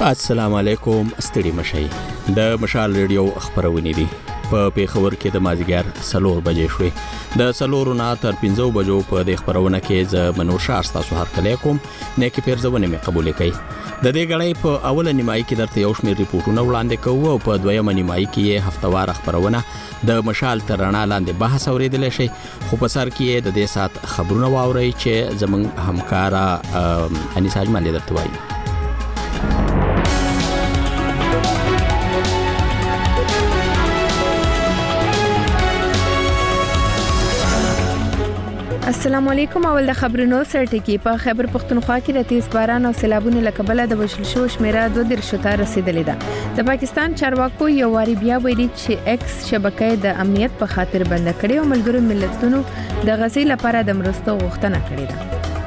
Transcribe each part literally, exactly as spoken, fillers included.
السلام علیکم، ستړي مشئ. د مشال ریډیو خبرونه دي. په پیښور کې د مازیګر سلور بجې شوې. د سلورو نه تر پنځو بجو په د خبرونه کې ز منور شاه تاسو هر کله کوم نه کې پیرځونه مې قبول کړي. د دې غړې په اوله نیمایي کې درته یو شمېر ریپورتونه وړاندې کوو او په دویمه نیمایي کې هفتوار خبرونه د مشال تر رڼا لاندې بحث اوریدل شي. خو په سر کې د دې سات خبرونه واوري چې زمونږ همکارا انیسا اجمل درته وایي. السلام علیکم. اول د خبرونو سرټکی. په خیبر پختونخوا کې د تیز باران او سیلابونو لکبله د وشل شو شمیره دوه درې شته رسیدلې ده. د پاکستان چارواکو یو واری بیا ویلي چې ایکس شبکې د امنیت په خاطر بند کړي او ملګرو ملتونو د غزي لپاره د مرستو غوښتنه کړې ده.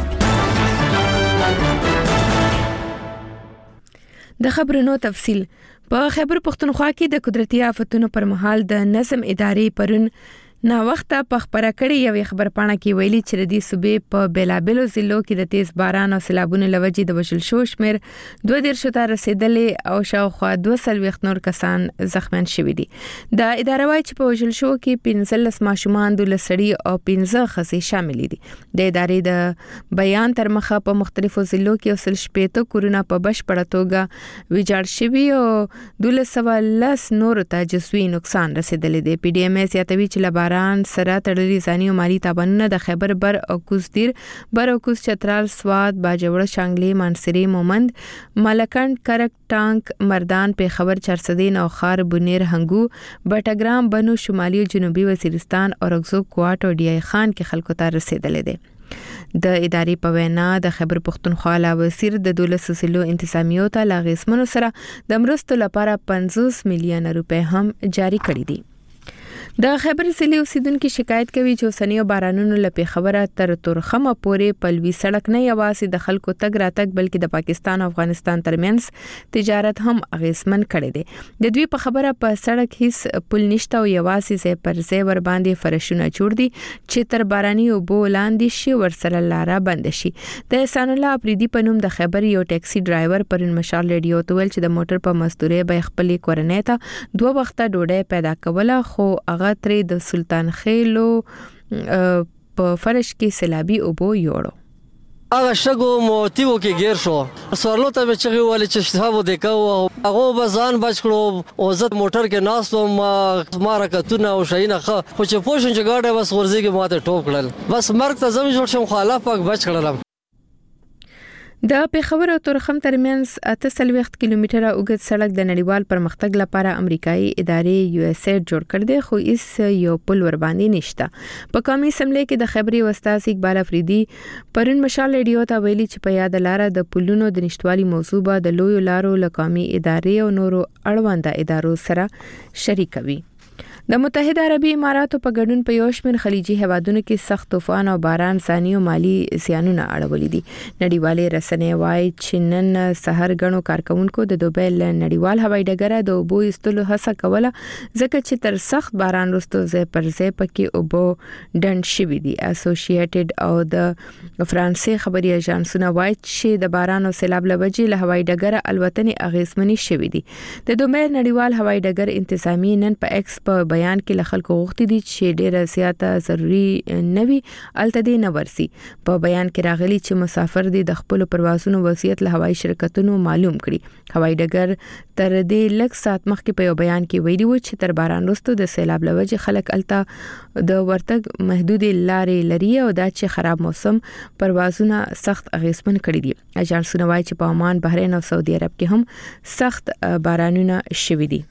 د خبرونو تفصیل. په خیبر پختونخوا کې د قدرتي آفتونو پر مهال د نظم ادارې پرون نا وخته په خبره کړي یو خبر پاڼه کې ویلي چې د دې صوبې په بیلابلو ضلعو کې د تیز باران او سیلابونو لوجې د وشل شو شمیر دوه درې شته رسیدلې او شاوخوا دوه سلويخ نور کسان زخمیان شوي دي. د ادارې وايي چې په وشل شو کې پنځلس ماشومان د لسړي او پنځه خسي شامل دي. د ادارې د بیان تر مخه په مختلفو ضلعو کې وسل شپېته کورونه په بشپړه توګه ویجاړ شوي او دولس نور ته جسوي نقصان رسیدلی دی. پی ډی ایم ایس یاتوي چې لباران سره تړلي ځاني او مالی تاوانونه د خیبر بر او کوزدیر بر او کوز چترال سواد باجوړ شانګلي مانسری مومند ملکند کرک ټانک مردان په خبر چرسدین او خار بنیر هنګو بټګرام بنو شمالي او جنوبي وزیرستان او رغزو کوټ او ډی ای خان کې خلکو ته رسیدلې دي. د ادارې په وینا د خیبر پختونخوا لا وزیر د دولس سلو انتظامیو ته لاغیسمنو سره د مرستو لپاره پنځوس میلیون روپے هم جاری کړي دي. د خیبر ضلع اوسیدونکو شکایت کوي چې اوسنیو بارانونو لپاره خبره تر تورخمه پورې پلوي سړک نه یوازې د خلکو تګ راتګ بلکې د پاکستان او افغانستان ترمنځ تجارت هم اغیزمن کړي دي. د دوی په خبره په سړک هیڅ پل نشته او یوازې زې پر زې ور باندې فرشونه جوړ دي چې تر باراني او بولاندې شي ورسره لاره بند شي. د احسان الله افریدي په نوم د خیبر یو ټیکسي ډرایور پرون مشال ریډیو ته ویل چې د موټر په مزدوري به خپل کورنۍ ته دوه وخته ډوډۍ پیدا کوله خو غترې د سلطان خېلو په فرش کې سیلابي اوبو یوړو. هغه شګو موتیو کې گیر شو سوالو ته چې غوړي چې شتابو دکاو هغه بزان بچ کړو او زت موټر کې ناستو ما مارکتونه او شینه خو چې پوښن چې گاډه بس ورځي کې ماته ټوپ کړل بس مرګ ته زمي جوړ شم خلاف پاک بچ کړل. د پیښور او تورخم ترمنځ اته سلويخت کیلومتره اوږد سړک د نړیوال پرمختګ لپاره امریکایي ادارې یو اس اید جوړ کړ دی خو هیڅ یو پل ور باندې نشته. په قومي اسمبلی کې د خبري استاد اقبال افریدي پرون مشال ریډیو ته ویلي چې په یاد لاره د پلونو د نشټوالي موضوع به د لوی لارو لقومي ادارې او نورو اړوند ادارو سره شریکوي. د متحده عربی اماراتو په ګډون په یو شمېر خلیجي هیوادونو کې سخت طوفان او باران ځاني او مالی زیانونه اړولې دي. نړیوالې رسنۍ وايي چې نن سحر غنو کارکونکو د دوبۍ نړیوال هوایي ډګر د اوبو ایستلو هڅه کوله ځکه چې تر سخت باران وروسته ځای پر ځای پکې اوبو ډنډ شوي دي. اسوسییټډ او د فرانسې خبري اژانسونه وايي چې د باران او سیلاب لوجې له هوایي ډګر الوتنې اغیزمنې شوي دي. د دوبۍ نړیوال هوایي ډګر انتظامی نن په ایکس په بیان کې له خلکو غوښتي دي چې ډیره زیاته ضروری نه وي الته دې نه ورسي. په بیان کې راغلي چې مسافر دي د خپل پروازونو وضعیت له هوایي شرکتونو معلوم کړي. هوایي ډګر تر دې لږ سات مخکې په یو بیان کې ویلي و چې تر باران وروسته د سیلاب لوجې خلک الته د ورتګ محدود لارې لري او دا چې خراب موسم پروازونه سخت اغیزمن کړي دي. اجانسونه وايي چې په عمان، بحرین او سعودي عرب کې هم سخت بارانونه شوي دي.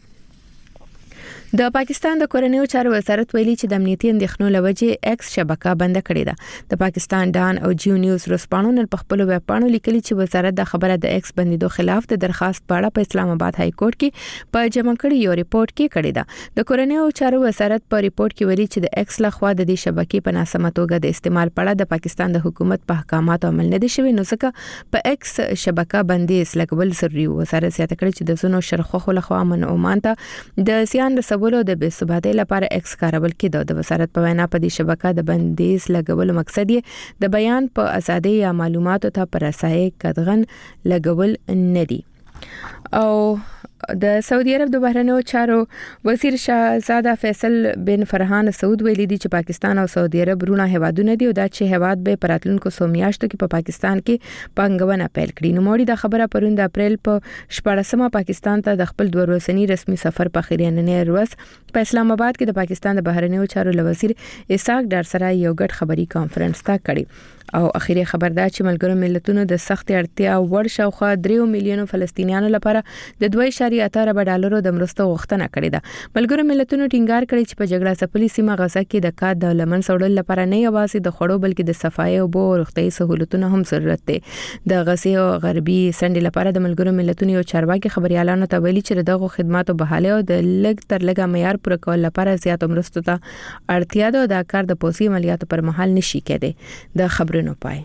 د پاکستان د کورنیو چارو وزارت ویلي چې د امنیتي اندېښنو لوجې ایکس شبکه بند کړې ده. د پاکستان ډان او جیو نیوز رسپانو نن په خپل ویب پاڼو لیکلي چې وزارت د خبره د ایکس بندیدو خلاف د درخواست په اړه په اسلام آباد های کورټ کې په جمع کړي یو ریپورت کې کړی ده. د کورنیو چارو وزارت په ریپورت کې ویلي چې د ایکس لخوا د دې شبکې په ناسمه توګه د استعمال په اړه د پاکستان د حکومت په احکاماتو عمل نه دي شوی نو ځکه په ایکس شبکه بندیز لګول ضروري. وزارت زیاته کړی چې د زونو شرخوخو لخوا من اومان ته د زیان رسولو د بې ثباتۍ لپاره ایکس کارول کېده. د وزارت په وینا په دې شبکه د بندیز لګولو مقصد یې د بیان په ازادۍ یا معلوماتو ته پر اساس قدغن لګول نه دي. او د سعودي عرب د بهرنیو چارو وزیر شاهزاده فیصل بن فرحان سعود ویلي دي چې پاکستان او سعودي عرب رونه هوادونه دي او دا چې هواد به پراتلونکو سومیاشتو کې په پا پاکستان کې پنګونه پیل کړي. نو موري د خبره پروند اپریل په شپږمه پاکستان ته د خپل دوه ورځنی رسمي سفر په خیرینه ورځ په اسلام آباد کې د پاکستان د بهرنیو چارو وزیر اسحاق ډار سره یو ګډ خبري کانفرنس تا کړی او اخیری خبردار چې ملګرو ملتونو د سخت اړتیا وړ شاوخوا درې میلیونو فلسطینیانو لپاره د دوه اعشاریه اته ارب ډالرو د مرستو غوښتنه کړې ده. ملګرو ملتونو ټینګار کړی چې په جګړه ځپلې سیمه غزه کې د کار د لمن سوړل لپاره نه یوازې د خړو بلکې د صفای او بو روغتي سہولتونو هم ضرورت دی. د غزه او غربي سندې لپاره د ملګرو ملتونو یو چارواکي خبريالانو ته ویلي چې دغه خدماتو بحاله او د لګ تر لګه معیار پوره کول لپاره زیات مرستو ته اړتیا ده. دا کار د پوسي عملیاتو پر مهال نشي کېده. د خبرونو پای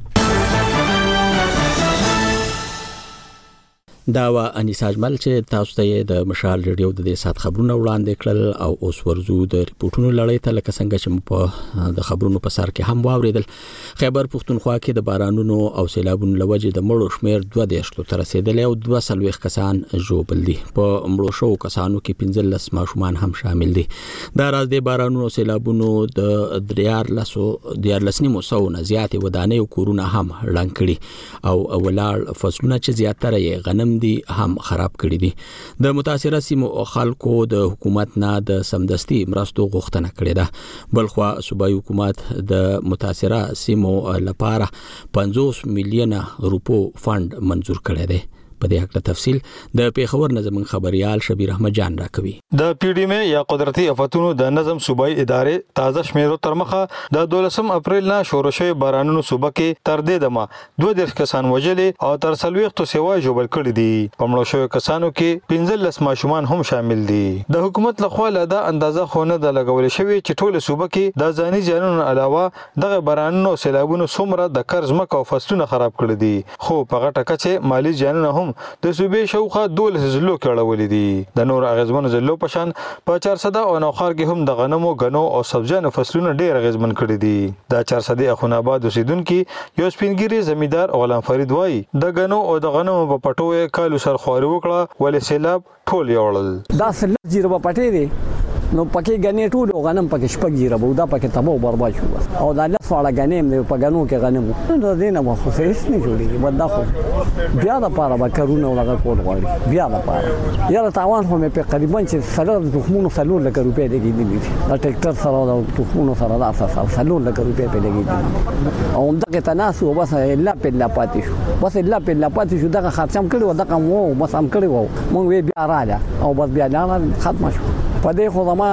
دا وا انیسا اجمل چې تاسو ته د مشال ریډیو د دې سات خبرونه وړاندې کړل او اوس ورزو د ریپورتونو لړۍ ته لکه څنګه چې په د خبرونو په سر کې هم واوریدل. خیبر پښتونخوا کې د بارانونو او سیلابونو لوجه د مړو شمیر دوه دیشتو تر رسیدل او دوه سلويخ کسان ژوبل دي. په مړو شو کسانو کې پنځلس ماشومان هم شامل دي. دا راز د بارانونو او سیلابونو د دریار لسو دیار لسنی مو سو نه زیات ودانې او کورونه هم ړنګ کړي او ولال فصلونه چې زیاتره یې غنم دي هم خراب کړي دي. د متاثره سیمو خلکو د حکومت نه د سمدستي مرستو غوښتنه کړې ده. بلخوا صوبایي حکومت د متاثره سیمو لپاره پنځوس میلیونه روپو فند منظور کړی دی. په دې حق تفصیل د پیښور نظم خبريال شبیر احمد جان راکوي. د پی ډی ام یا قدرتي آفتونو د نظم صوبایي ادارې تازه شمیرو تر مخه د دولسم اپریل نه شروع شوی بارانونو صوبه کې تر دې دمه دوه دیرش کسان وژلې او تر څلويختو سیوا جوړ کړي دي. په مړو شوی کسانو کې پنځلس ماشومان هم شامل دي. د حکومت لخوا له اندازه خونه د لګول شوی چې ټول صوبه کې د ځاني ځانونو علاوه دغه بارانونو سیلابونو څومره د قرض مکه او فصلونه خراب کړي دي. خو په غټه کچه مالی ځانونه هم د صوبې شاوخوا دولس زلو کې اړولې دي. د نور اغیزمن زلو په شان په چارسده او نوخار کې هم د غنمو غنو او سبزیانو فصلونه ډېر اغیزمن کړي دي. د چارسده اخون آباد اوسیدونکو یو سپینګری زمیدار غلام فرید وای د غنو او د غنمو په پټوې کالو سر خواري وکړه ولې سیلاب ټول یوړل. دا سلب زیرو په پټې دي نو پکې غنې ټول غنم پکې شپږ زیرو بو دا پکې تبو برباد شو او دا لفړه غنیم دی په غنو کې غنمو نو دینه مو خو هیڅ نه جوړیږي بدا خو بیا د پاره به کارونه ولا کول غواړي بیا د پاره یاره تاوان هم په تقریبا چې سره د تخمونو سلول لکه روپې دیږي دي دا ټریکټر سره د تخمونو سره د اساس سلول لکه روپې په دیږي دي او دغه تناسب بس الا په لا پاتې شو بس الا په لا پاتې شو دغه خرچم کړو دغه مو بس هم کړو مونږ بیا راځه او بس بیا نه ختم شو. په دې خو زما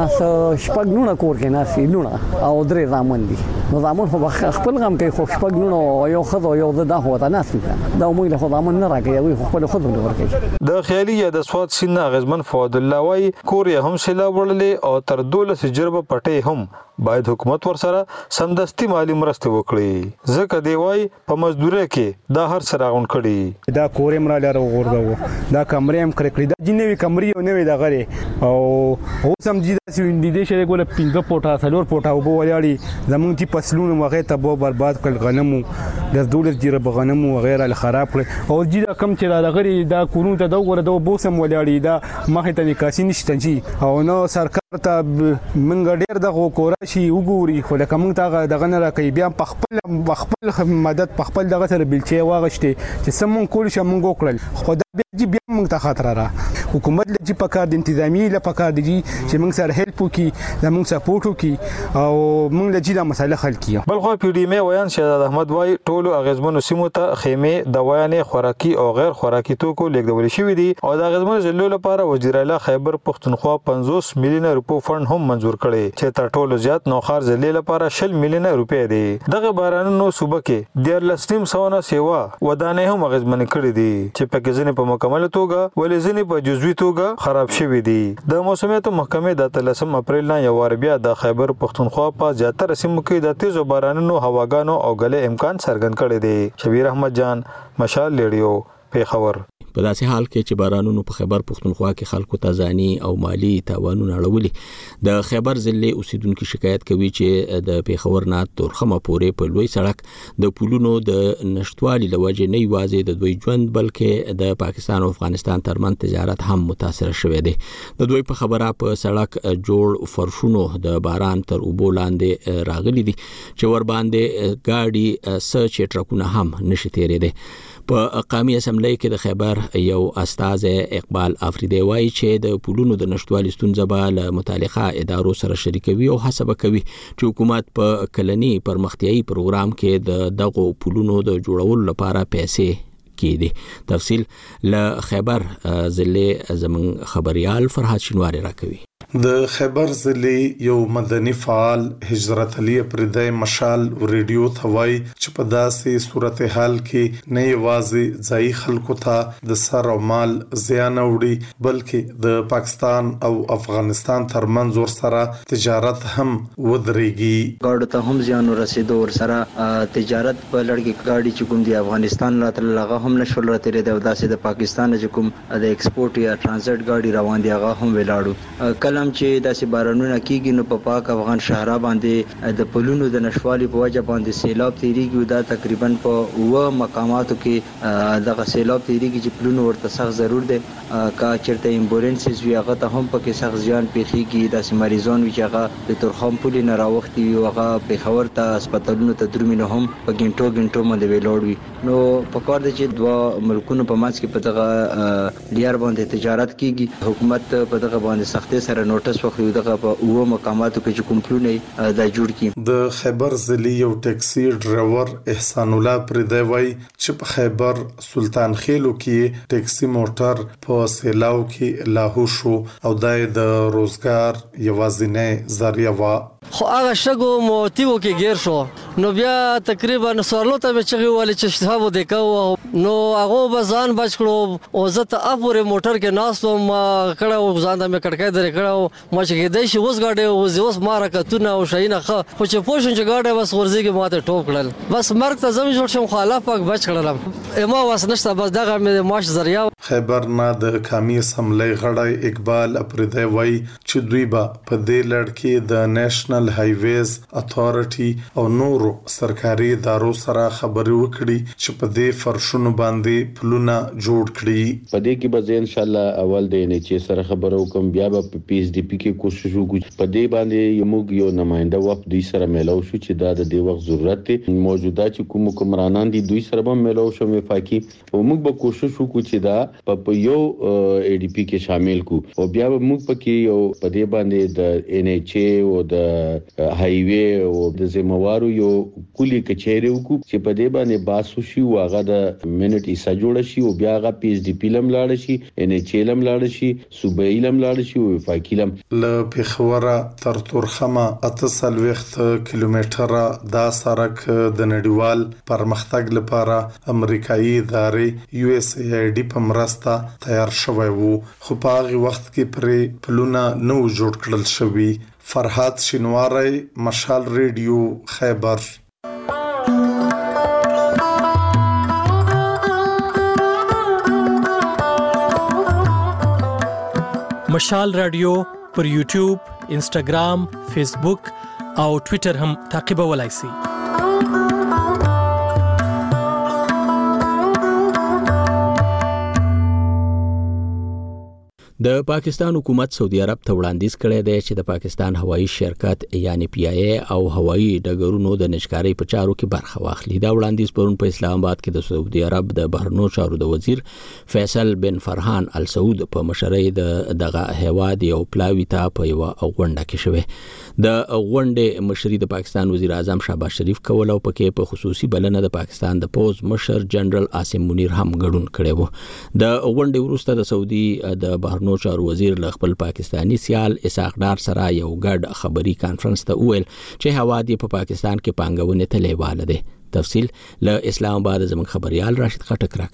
شپږ نونه کور کې ناسي نونه او درې زامن دي. نو زامن خو خپل غم کوي خو شپږ نونه یو خدو یو د هو ته ناسي دا موږ له خو زامن نه راکوي وي خپل خود له ورکوي. د خیالي یا د سواد سینه غزمن فؤاد الله وای کور یې هم سیلاب وړلې او تر دولس جربه پټې هم باید حکومت ورسره سمدستي مالی مرسته وکړي. ځکه دی وای په مزدوري کې دا هر سره غون کړي. دا کور یې مرا لاره وګورځو دا کمرې هم کړې دا جنوي کمرې او نوې دا غره او هو سم دي چې دې شي ګول پینځه پټه څلور پټه وبو ولاړي زمونږ چې فصلونه وغه ته بو برباد کړ غنمو د دولت جره بغنمو وغیرہ له خراب کړ او چې کم چې دا غري دا کورونه ته دا وګوره دا بو سم ولاړي دا مخه ته نکاسي نشته چې او نو سرکار ته منګ ډیر دغه کورا شي وګوري خو لکه موږ ته دغه نه راکې بیا په خپل خپل مدد په خپل دغه سره بلچې واغشته چې سمون کول شي موږ وکړل خو دا بیا بیا موږ ته خطر را حکومت لږ په کار د انتظامی له په کار دي چې موږ سره هیلپ وکي زموږ سپورټ وکي او موږ لږ د مسله حل کیو. بلخو پی ډی ام ویان شهزاد احمد وای ټولو اغیزمنو سیمو ته خیمه دوايانې خوراکي او غیر خوراکي توکو لیږدول شوې دي او د اغیزمنو ضلعو لپاره وزیر اعلی خیبر پښتونخوا پنځوس میلیونه روپو فند هم منظور کړي چې تر ټولو زیات نوخار ضلع لپاره شل میلیونه روپې دي. دغه بارانونو صوبه کې ډیر لسنیم سونه سیوا ودانې هم اغیزمن کړي دي چې په کې ځنې په مکمل توګه ولې ځنې په جزوي توګه خراب شوي دي. د موسمیاتو محکمې د اتلسم اپریل نه یو وار بیا د خیبر پښتونخوا په زیاتره سیمو کې د تیزو بارانونو هواګانو او غلې امکان څرګند کړی دی. شبیر احمد جان مشال ریډیو پیښور. په داسې حال کې چې بارانونو په خیبر پختونخوا کې خلکو ته ځاني او مالی تاوانونه اړولي. د خیبر ضلع اوسیدونکو شکایت کوي چې د پیښور نه تورخمه پورې په لوی سړک د پولونو د نشټوالي لوجې نه یوازې د دوی ژوند بلکې د پاکستان او افغانستان ترمن تجارت هم متاثر شوی دی. د دوی په خبره په سړک جوړ فرشونو د باران تر اوبو لاندې راغلي دي چې ور باندې ګاډي سرچ ټرکونه هم نشي تیرېدي. په قومي اسمبلی کې د خیبر یو استاد اقبال افریدی وایي چې د پولونو د نشټوالي ستونزه به له متعلقه ادارو سره شریکوي او هڅه کوي چې حکومت په کلني پرمختیایي پروګرام کې د دغو پولونو د جوړولو لپاره پیسې کیدي. تفصیل له خیبر ضلع زمون خبريال فرحات شینواری راکوي. د خیبر ضلع یو مدني فعال هجرت علي پردای مشال ریډیو ثوای چې په داسې صورتحال کې نه یوازې ځای خلکو ته د سر او مال زیان وړي بلکې د پاکستان او افغانستان ترمنځ ور سره تجارت هم ودرېږي. ګاډو ته هم زیان ورسېدو ور سره تجارت په لړګي ګاډي چې کوم دی افغانستان راته لغه هم نشول راته د داسې د پاکستان چې کوم د ایکسپورت یا ترانزیت ګاډي روان دی هغه هم ولاړو. کلم چې داسې بارانونه کیږي نو په پاک افغان شهرا باندې د پلونو د نشوالي په وجه باندې سیلاب تیریږي. دا تقریبا په و مقاماتو کې دغه سیلاب تیریږي چې پلونو ورته سخت ضرور دی. کا چرته امبولانسز وی هغه ته هم پکې سخت زیان پیښیږي. داسې مریضان وی چې هغه د تورخم پلي نه راوختي وي هغه پیښور ته هسپتالونو ته درومي نه هم په ګنټو ګنټو باندې ویلوړ وي. نو په کار دی چې دوه ملکونو په ماس کې په دغه لیار باندې تجارت کیږي. حکومت په دغه باندې سختي سره نوټس وخیو دغه په اوه مقاماتو کې چې کوم پلونه دا جوړ کی. د خیبر ضلع یو ټیکسي ډرایور احسان الله پردای وای چې په خیبر سلطان خیلو کې ټیکسي موټر په سیلاو کې لاهو شو او دای د روزګار یوازینی ذریعہ وا. خو هغه شګو موتیو کې گیر شو نو بیا تقریبا سوالو ته چې ویل چې شتابو دکاو نو هغه بزان بچ کړو او زه ته اپوره موټر کې ناسوم کړه ځان د مې کړکې درې کړه ما چې د شي اوس غاډه اوس اوس مارکتونه او شینه خو چې پوښتنه چې غاډه بس ورزيږي ماته ټوپ کړل بس مرګ ته زمي جوړ شم خو الله پاک بچ کړل ما واس نشته بس دغه مې ماش ذریعہ. خیبر نه د قومي اسمبلی غړی اقبال افریدی وای چې دوی به په دې لړ کې د نېشنل هایویز اتھارټي او نورو سرکاري ادارو سره خبرې وکړي چې په دې فرشونو باندې پلونه جوړ کړي. په دې کې به ان شاء الله اول د ان ایچ سره خبرو کوم بیا به پی ایچ ډی پی کې کوشش وکړو. په دې باندې یو موږ یو نماینده وفد دوی سره میلاو شو چې دا د دې وخت ضرورت دی. موجوده چې کوم حکمرانان دي دوی سره به میلاو شو وفاقي او موږ به کوشش وکړو چې دا په یو ای ډی پی کې شامل کو او بیا به موږ پکې یو په دې باندې د ان ایچ او د هایوی او د زموارو یو کلی کچېره وکړو چې په دې باندې باسو شي واغه د منټ ایسا جوړ شي او بیا غا پی ایچ ډی پی لم لاړ شي ان ایچ لم لاړ شي صوبایي لم لاړ شي او وفاقي لم. ل پیښوره تر تورخمه اتصل وخت کیلومتره دا سړک د نړیوال پرمختګ لپاره امریکایي ادارې یو اس ای آی ډی په مرسته تیار شوی وو خو په هغه وخت کې پرې پلونه نو جوړ کړل شوی. فرحات شینواری مشال ریډیو خیبر. مشال رادیو پر یوټیوب، انسټاګرام، فیسبوک او ټوئیټر هم تعقیبولای شئ. د پاکستان حکومت سعودي عرب ته وړاندیز کړی دی چې د پاکستان هوایي شرکت یعنی پی آی اے او هوایي ډګرونو د نشکاري په چارو کې برخه واخلي. دا وړاندیز پرون په اسلام آباد کې د سعودي عرب د بهرنیو چارو د وزیر فیصل بن فرحان ال سعود په مشرۍ د دغه هواد یو پلاوی ته په یو غونډه کې شوه. د غونډې مشري د پاکستان وزیر اعظم شهباز شریف کول او پکې په خصوصي بلنه د پاکستان د پوز مشر جنرال عاصم منیر هم ګډون کړی وو. د غونډې وروسته د سعودي د بهرنیو چارو وزیر له خپل پاکستانی سیال اسحاق ډار سره یو ګډ خبري کانفرنس ته وویل چې هواد په پاکستان کې پانګونې ته لیواله ده. تفصیل له اسلام آباد زموږ خبريال راشد خټک راکوي.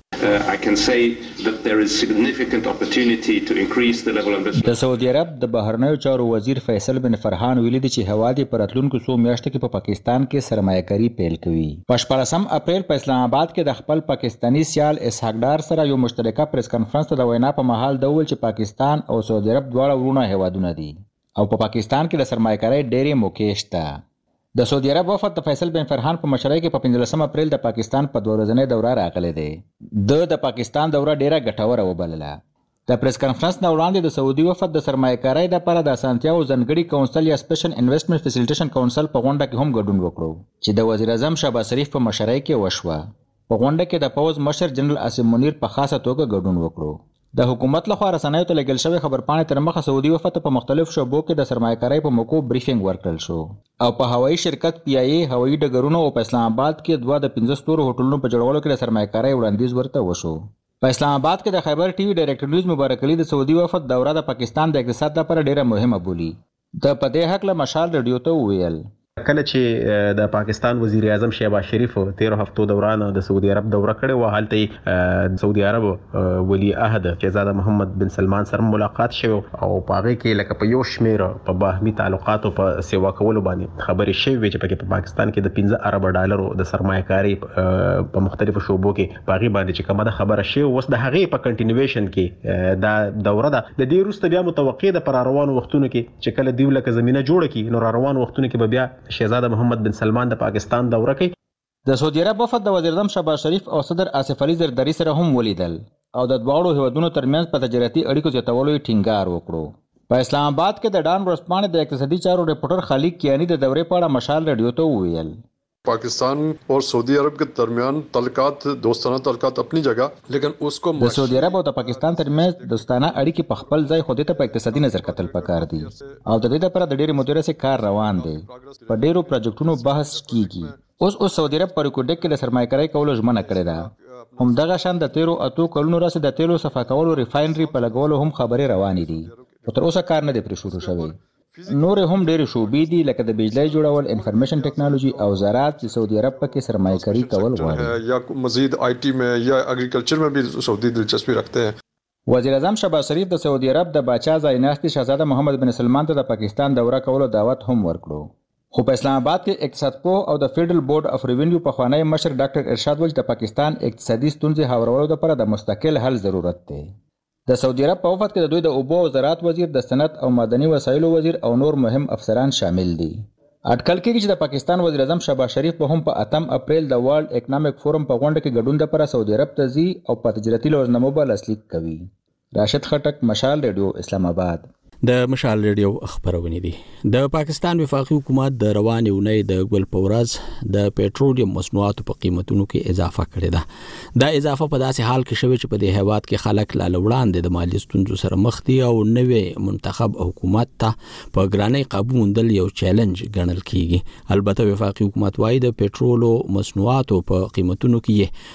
Uh, I can say that there is significant opportunity to increase the level of investment. د سعودي عرب د بهرنیو چارو وزیر فیصل بن فرحان ویلي دي چې هوا د پراتلونکو څو میاشتو کې په پاکستان کې سرمایه‌کاري پیل کوي. په شپاړسم اپریل په اسلام آباد کې د خپل پاکستانی سیال اسحاق ډار سره یو مشترکه پریس کانفرنس ته د وینا په مهال د ویل چې پاکستان او سعودي عرب دواړه ورونه هیوادونه دي او په پاکستان کې د سرمایه‌کاري ډېرې موقع شته. د سعودي عرب وفد د فیصل بن فرحان په مشرۍ کې په پنځلسم اپریل د پاکستان په دوه ورځنۍ دوره راغلی دی. د د پاکستان دوره ډیره ګټوره وبلله. د پریس کانفرنس نه وړاندې د سعودي وفد د سرمایه‌کارۍ لپاره د اسانتیاو ځانګړي کونسل یا سپیشل انویسټمنټ فیسیلیټیشن کونسل په غونډه کې هم ګډون وکړو چې د وزیر اعظم شهباز شریف په مشرۍ کې وشوه. په غونډه کې د پوز مشر جنرال عاصم منیر په خاصه توګه ګډون وکړو. د حکومت لخوا رسنیو ته لګل شوی خبرپاڼې تر مخه سعودي وفد په مختلفو شعبو کې د سرمایه‌کارۍ په موقعو بریفینګ ورکړل شو او په هوایي شرکت پی آی ای هوایي ډګرونو او په اسلام آباد کې دوه د پنځه ستورو هوټلونو په جوړولو کې د سرمایه‌کارۍ وړاندیز ورته وشو. په اسلام آباد کې د خیبر ټي وي ډایرکټر نیوز مبارک علي د سعودي وفد دوره د پاکستان د اقتصاد لپاره ډیره مهمه بولي. د په دې حق له مشال رادیو ته وویل کله چې د پاکستان وزیر اعظم شهباز شریف تیرو هفتو دوران د سعودي عرب دوره کړې و، هلته سعودي عرب ولی عهد شهزاده محمد بن سلمان سره ملاقات شوی او په هغه کې لکه په یو شمیر په باهمي تعلقاتو په سیوا کولو باندې خبرې شوی چې په پاکستان کې د پنځه ارب ډالرو د سرمایه‌کاري په مختلفو شعبو کې باغی باندې چې کومه خبره شوی اوس د هغه په کنټینیویشن کې دا دوره ده. د دې وروسته بیا متوقع ده پر روانو وختونو کې چې کله دیو لکه زمينه جوړه کی نو روانو وختونو کې به بیا شهزاده محمد بن سلمان د پاکستان دوره کوي. د سعودي عرب وفد د وزیر اعظم شهباز شریف او صدر آصف علي زرداری سره هم ولیدل او د دواړو هیوادونو ترمنځ په تجارتي اړیکو زیاتولو ټینګار وکړو. په اسلام آباد کې د ډان ورځپاڼې د اقتصادي چارو ریپورټر خالد کیانی د دورې په اړه مشال رادیو ته وویل पाकिस्तान और सऊदी अरब के दरमियान तल्लुकात दोस्ताना तल्लुकात अपनी जगह लेकिन उसको د سعودي عرب او د پاکستان ترمنځ دوستانه اړیکې په خپل ځای خو دې ته په اقتصادي نظر کتل پکار دي او د دې لپاره د ډېرې مودې راهیسې کار روان دی. په ډېرو پروجیکټونو بحث کیږي. اوس اوس سعودي عرب په ریکورډ کې د سرمایه‌کارۍ کولو ژمنه کړې ده. همدغه شان د تیرو اتو کلونو راهیسې د تیلو صفا کولو ریفاینري په لګولو هم خبرې روانې دي خو تر اوسه کار نه دی پرې شروع شوی. نور هم ډېر شوبې دي لکه د بجلی جوړول، انفارمیشن ټیکنالوژي او زراعت چې سعودي عرب پکې سرمایه‌کاري کول غواړي یا مزید آئی ټی میں یا اگریکلچر میں بھی سعودی دلچسپی رکھتے ہیں. وزیر اعظم شهباز شریف د سعودي عرب د باچا ځایناستي شهزاده محمد بن سلمان ته د پاکستان دوره کولو دعوت هم ورکړو. خو په اسلام آباد کې اقتصاد پوه او د فیډرل بورډ اف ریوینیو پخوانی مشر ډاکټر ارشاد ویل د پاکستان اقتصادي ستونزې هوارولو لپاره د مستقل حل ضرورت دی. د سعودي عرب په وفد کې د دوی د اوبو او زراعت وزیر، د صنعت او معدني وسایلو وزیر او نور مهم افسران شامل دي. اټکل کېږي چې د پاکستان وزیر اعظم شهباز شریف په هم په اتم اپریل د ورلد اکونومیک فورم په غونډه کې ګډون لپاره سعودي عرب ته ځي او په تجارتي لوزنامو به لاسلیک کوي. راشد خټک، مشال ریډیو، اسلام آباد. د مشال ریډیو خبرونه دي. د پاکستان وفاقي حکومت د روانې اونۍ د ګل پورز د پېټرولیم مصنوعاتو په قیمتونو کې اضافه کړې ده. دا اضافه په داسې حال کې شوی چې په دې هیواد کې خلک لا وړاندې د مالی ستونزو سره مخ دي او نوې منتخب حکومت ته په ګرانۍ قابو موندل یو چیلنج ګڼل کیږي. البته وفاقي حکومت وايي د پېټرولو مصنوعاتو په قیمتونو کې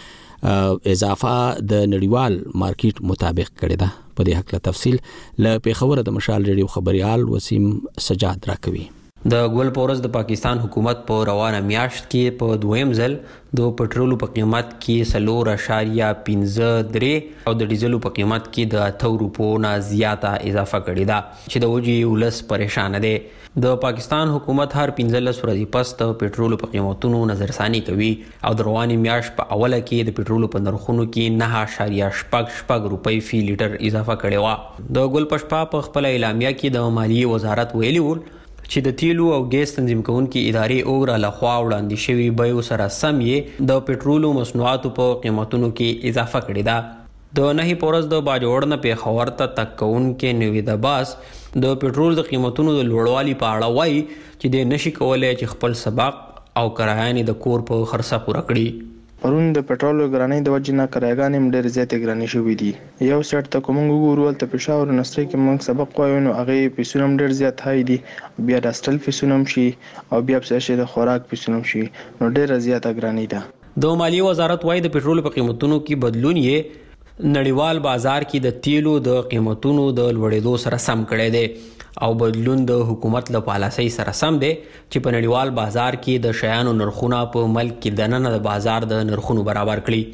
اضافه د نړیوال مارکیټ مطابق کړی ده. په دې حق له تفصیل له پیښور د مشال ریډیو خبريال وسیم سجاد راکوي. د ګل پورز د پاکستان حکومت په روانه میاشت کې په دویم ځل د پټرولو په قیمت کې سلور اشاریه پنځه درې او د ډیزلو په قیمت کې د اتو روپو نه زیاته اضافه کړې ده چې د وجې ولس پریشان دي. د پاکستان حکومت هر پنځلس ورځې پس د پټرولو په قیمتونو نظرثاني کوي او د رواني میاشت په اوله کې د پټرولو په نرخونو کې نه اشاریه شپږ شپږ روپۍ فی لیټر اضافه کړې وه. د ګل پشپا په خپل اعلامیه کې د مالیې وزارت ویلي و چې د تیلو او ګیس تنظیم کوونکي ادارې اوګرا لخوا وړاندې شوي بیو سره سم یې د پټرولو مصنوعاتو په قیمتونو کې اضافه کړې ده. د نهي پورز د باجوړ نه پیښور ته تک کوونکې نوید عباس د پټرول د قیمتونو د لوړوالي په اړه وایي چې د نشي کولای چې خپل سبق او کرایانې د کور په خرڅه پوره کړي. پرون د پټرول ګرانۍ د وجې نه کرایګانې هم ډېرې زیاتې ګرانې شوي دي. یو سیټ ته که موږ وګورو هلته پېښور یونیورسټۍ کې موږ سبق وایو نو هغې فیسونه هم ډېر زیات های دي، بیا د هاسټل فیسونه هم شي او بیا پسې شي د خوراک فیسونه هم شي نو ډېره زیاته ګرانۍ ده. د مالیې وزارت وایي د پټرول په قیمتونو کې بدلون یې نړیوال بازار کې د تیلو د قیمتونو د لوړېدو سره سم کړی دی او بدلون د حکومت له پالیسۍ سره سم دی چې په نړیوال بازار کې د شیانو نرخونه په ملک کې دننه د بازار د نرخونو برابر کړي.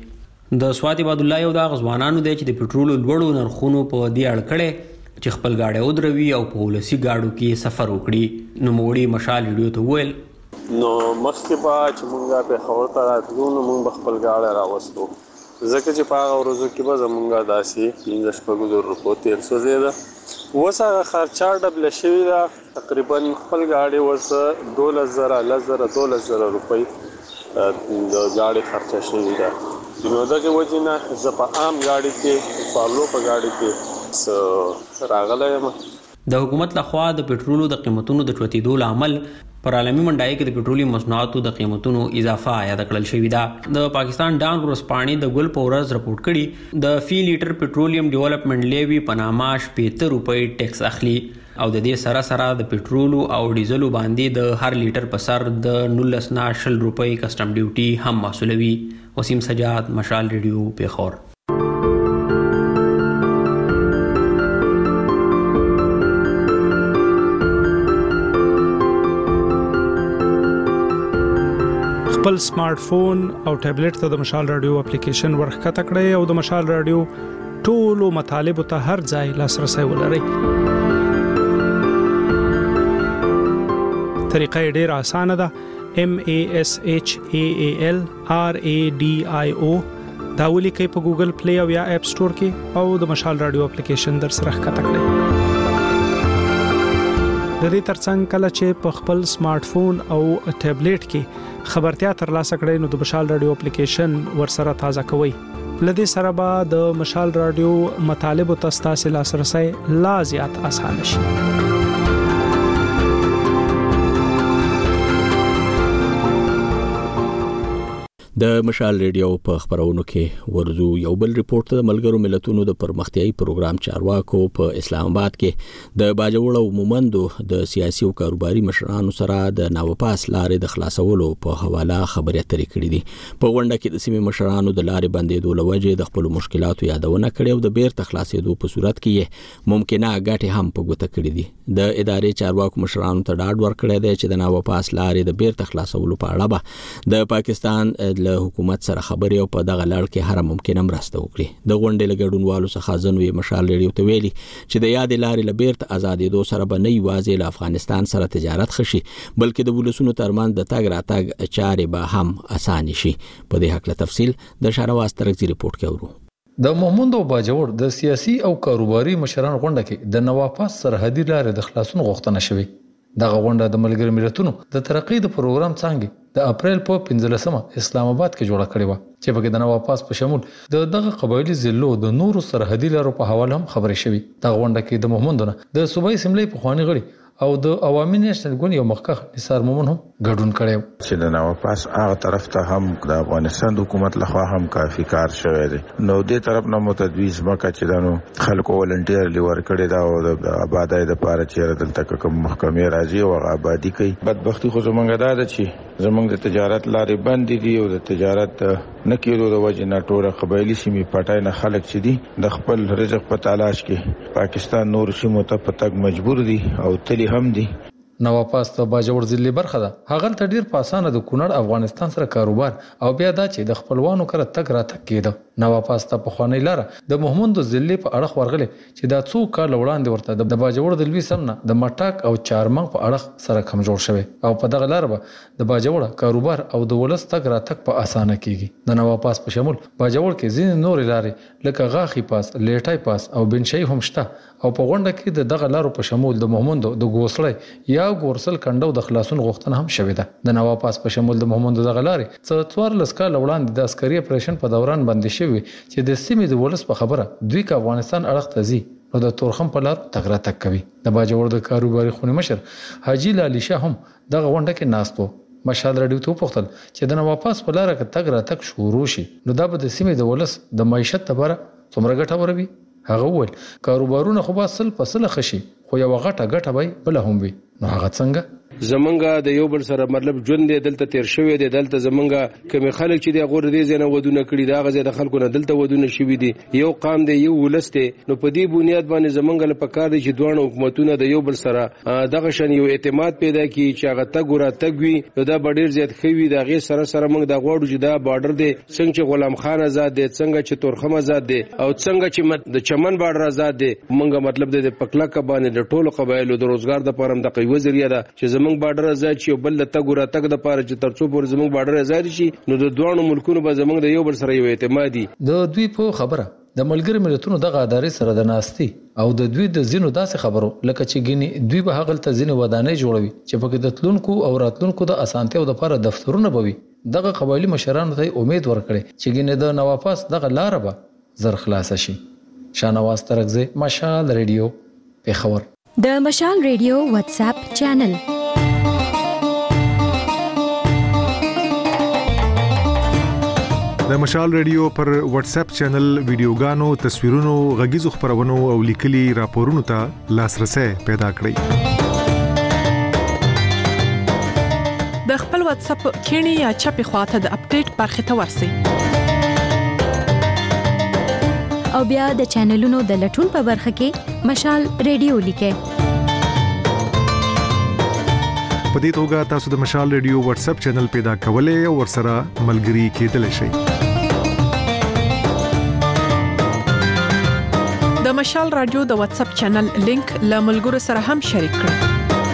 د سواد عبد الله یو د غزوانانو دی چې د پټرول لوړو نرخونو په دې اړه کړي چې خپل گاډي ودروي او په ولسی گاډو کې سفر وکړي. نو موړي مشال ویډیو ته ویل نو مخکې با چې مونږه په خبر ته راتلو نو مونږ خپل گاډي راوستو ځکه چې په هغه ورځو کې به زمونږه داسې پنځه شپږ روپو تیل سوځي دا اوس هغه خرچه ډبل شوی دا تقریبا خپل گاډي وس دولس زره لزره دولس زره روپۍ د گاډي خرچه شوی دا. نو دغه وجنه زه په عام گاډي کې فالو په گاډي کې راغلی یم. د حکومت لخوا د پټرولو د قیمتونو د چوتیدو لامل پر عالمي منډای کې د پټرولي مصنوعاتو د قیمتونو اضافه یاد کړل شوې ده. د پاکستان ډان ورسپانې د ګل پورز رپورټ کړي د فی لیټر پټرولیم ډیولپمنٹ لیوی په نامه شپږ روپۍ ټیکس اخلي او د دې سره سره د پټرولو او ډیزلو باندې د هر لیټر په سر د نولس نه شل روپۍ کسٹم ډیوټي هم مسولوي. وسیم سجاد، مشال ریډیو، پیښور. خپل سمارټ فون او ټابلیټ ته د مشال رادیو اپلیکیشن ورخکته کړئ او د مشال رادیو ټولو مطالبه ته هر ځای لاسرسي ولرئ. طریقه ډیره اسانه ده. M A S H A A L R A D I O دا ولیکئ په ګوګل پلی او یا اپ سٹور کې او د مشال رادیو اپلیکیشن در سره ښکته کړئ. د دې ترڅنګ کله چې په خپل سمارټ فون او ټابلیټ کې خبرتیا ترلاسه کړئ نو د مشال رادیو اپلیکیشن ورسره تازه کوئ. لدې سره به د مشال رادیو مطالب او تاسو لاسرسي لا زیات اسانه شي. د مشال ریډیو په خبرونو کې ورزو یو بل ریپورت د ملګرو ملتونو د پرمختیايي پروګرام چارواکو په اسلام آباد کې د باجوړ او مومندو د سیاسي او کاروباري مشرانو سره د ناوپاس لارې د خلاصولو په حواله خبرې اترې کړې دي. په غونډه کې د سیمې مشرانو د لارې بندېدو لوجه د خپل مشکلاتو یادونه کړې او د بیرته خلاصېدو په صورت کې ممکنه ګټه هم په ګوته کړې دي. د ادارې چارواکو مشرانو ته ډاډ ورکړی دی چې د ناوپاس لارې د بیرته خلاصولو په اړه به د پاکستان له حکومت سره خبرې او په دغه لړ کې هر ممکنه مرسته وکړي. د غونډې لګډونوالو څخه ځنوي مشال ریډیو ته ویلي چې د یاد لارې لبیرته آزادېدو سره به نه یوازې له افغانستان سره تجارت خشي بلکې د ولسونو ترمن د تګ راتګ چارې به هم اسانه شي. په دې حق له تفصیل د شهرواز ترکزي ریپورت کې اورو. د مومند او باجوړ د سیاسي او کاروباري مشران غونډه کې د نواپاس سرحدي لارې د خلاصون غوښتنه شوې. دغه غونډه د ملګرو ملتونو د ترقی د پروګرام څنګه د اپریل په پنځلسمه اسلام آباد کې جوړه کړې و چې په کې د نواپاس په شمول د دغه قبایلی ضلعو د نورو سرحدي لارو په حواله هم خبرې شوې. دغه غونډه کې د مومندونه د صوبایي اسمبلی په خواني غړي او د عوامي نېشنل ګوند یو مخکخ نثار مومن هم ګډون کړی چې د نواپاس هغه طرف ته هم د افغانستان حکومت لخوا هم کافي کار شوی دی. نو دې طرف نه متدویز مکه چې دانو خلکو ولنټیر لیور کړی دا او د آبادای د پاره چې دلته کوم محکمې راځي او آبادی کوي. بدبختی خو زمونږ دا ده چې زمونږ د تجارت لارې بند دي او د تجارت نه کېدو د وجې نه ټوله قبایلی سیمې پټای نه خلک چې دي د خپل رزق په تلاش کې پاکستان نور سیمو ته په تګ مجبور دي او تلی هم دي. نواپاس ته باجوړ ضلع برخه ده. هغه ته ډیر په اسانه د کونړ افغانستان سره کاروبار او بیا دا چې د خپلوانو کړه تک را تک کېده. نواپاس ته په خوانی لاره د محمود ضلع په اړه ورغله چې دا څو کال وړاندې ورته د باجوړ د لوی سمنه د مټاک او چارمنګ په اړه سره کم جوړ شوی او په دغه لار به د باجوړ کاروبار او د ولس تک را تک په اسانه کیږي. د نواپاس په شمول باجوړ کې ځین نور لارې لکه غاخي پاس، لیټای پاس او بنشي هم شته او په غونډه کې د دغه لارو په شمول د محمود د ګوسړی یا ګورسل کندو د خلاصون غوښتنه هم شوې ده. د نواپاس په شمول د محمود دغه لارې څو څوارلس کال وړاندې د عسکري اپریشن په دوران باندې شوی چې د سیمې د ولس په خبره دوی کا افغانستان اړخ ته ځي نو د تورخم په لار تګ را تګ کوي. د باجوړ د کاروباري خونی مشر حاجی لالی شاه هم دغه غونډه کې ناستو. مشال رادیو ته وپوښتل چې د نواپاس په لار کې تګ را تګ شروع شي نو دا به د سیمې د ولس د معیشت لپاره څومره ګټه وروي. هغه وویل کاروبارونه خو به سل په سل خشي خو یو غټه ګټه به بل هم وي. نو هغه څنګه؟ زمونږه د یو بل سره مطلب ژوند دلته تیر شوی دی. دلته زمونږه کوم خلک چې د غور دي زنه ودونه کړی دا غزه د خلکو نه دلته ودونه شوی دي. یو قام دی یو ولست دی. نو په دې بنیاد باندې زمونږ له پکار دي چې دوه حکومتونه د یو بل سره دغه شان یو اعتماد پیدا کړي چې هغه تګورا تګوي. نو دا ډیر زیات خوي دا غي سره سره موږ د غوړو چې دا بارډر دی څنګه چې غلام خان آزاد دی څنګه چې تورخم آزاد دی او څنګه چې د چمن بارډر آزاد دی. موږ مطلب د پکلک باندې د ټولو قبایلو د روزګار د پرم د قوی ذریعہ ده چې زمونږ بارډر آزاد شي او بل ته ګورا تک د پاره چې ترڅو پر زمونږ بارډر آزاد شي نو د دوه ملکونو به زمونږ د یو بل سره یو اعتمادي. د دوی په خبره د ملګری ملتونو د غاداري سره د ناستي او د دوی د زینو داسې خبرو لکه چې ګینی دوی به هغه ته زینو ودانې جوړوي چې پکې د تلونکو او راتلونکو د اسانتیو لپاره دفترونه بوي. دغه قبایلی مشرانو ته امید ورکړي چې ګینه د نواپاس دغه لار به زر خلاص شي. شانواز ترغزه مشال ریډیو پیښور. د مشال ریډیو واتس اپ چینل د مشال ریډیو پر واتس اپ چینل ویډیوګانو تصویرونو غږیزو خبرونو او لیکلي راپورونو ته لاسرسي پیدا کړئ. د خپل واتس اپ کینی یا چپی خواته د اپډیټ برخه ته ورسی او بیا د چینلونو د لټون په برخه کې مشال ریډیو لیکه. په دې توګه تاسو د مشال ریډیو واتس اپ چینل پیدا کولای او ورسره ملګري کېدلی شئ. د مشال رادیو د واتس اپ چینل لینک له ملګرو سره هم شریک کړئ.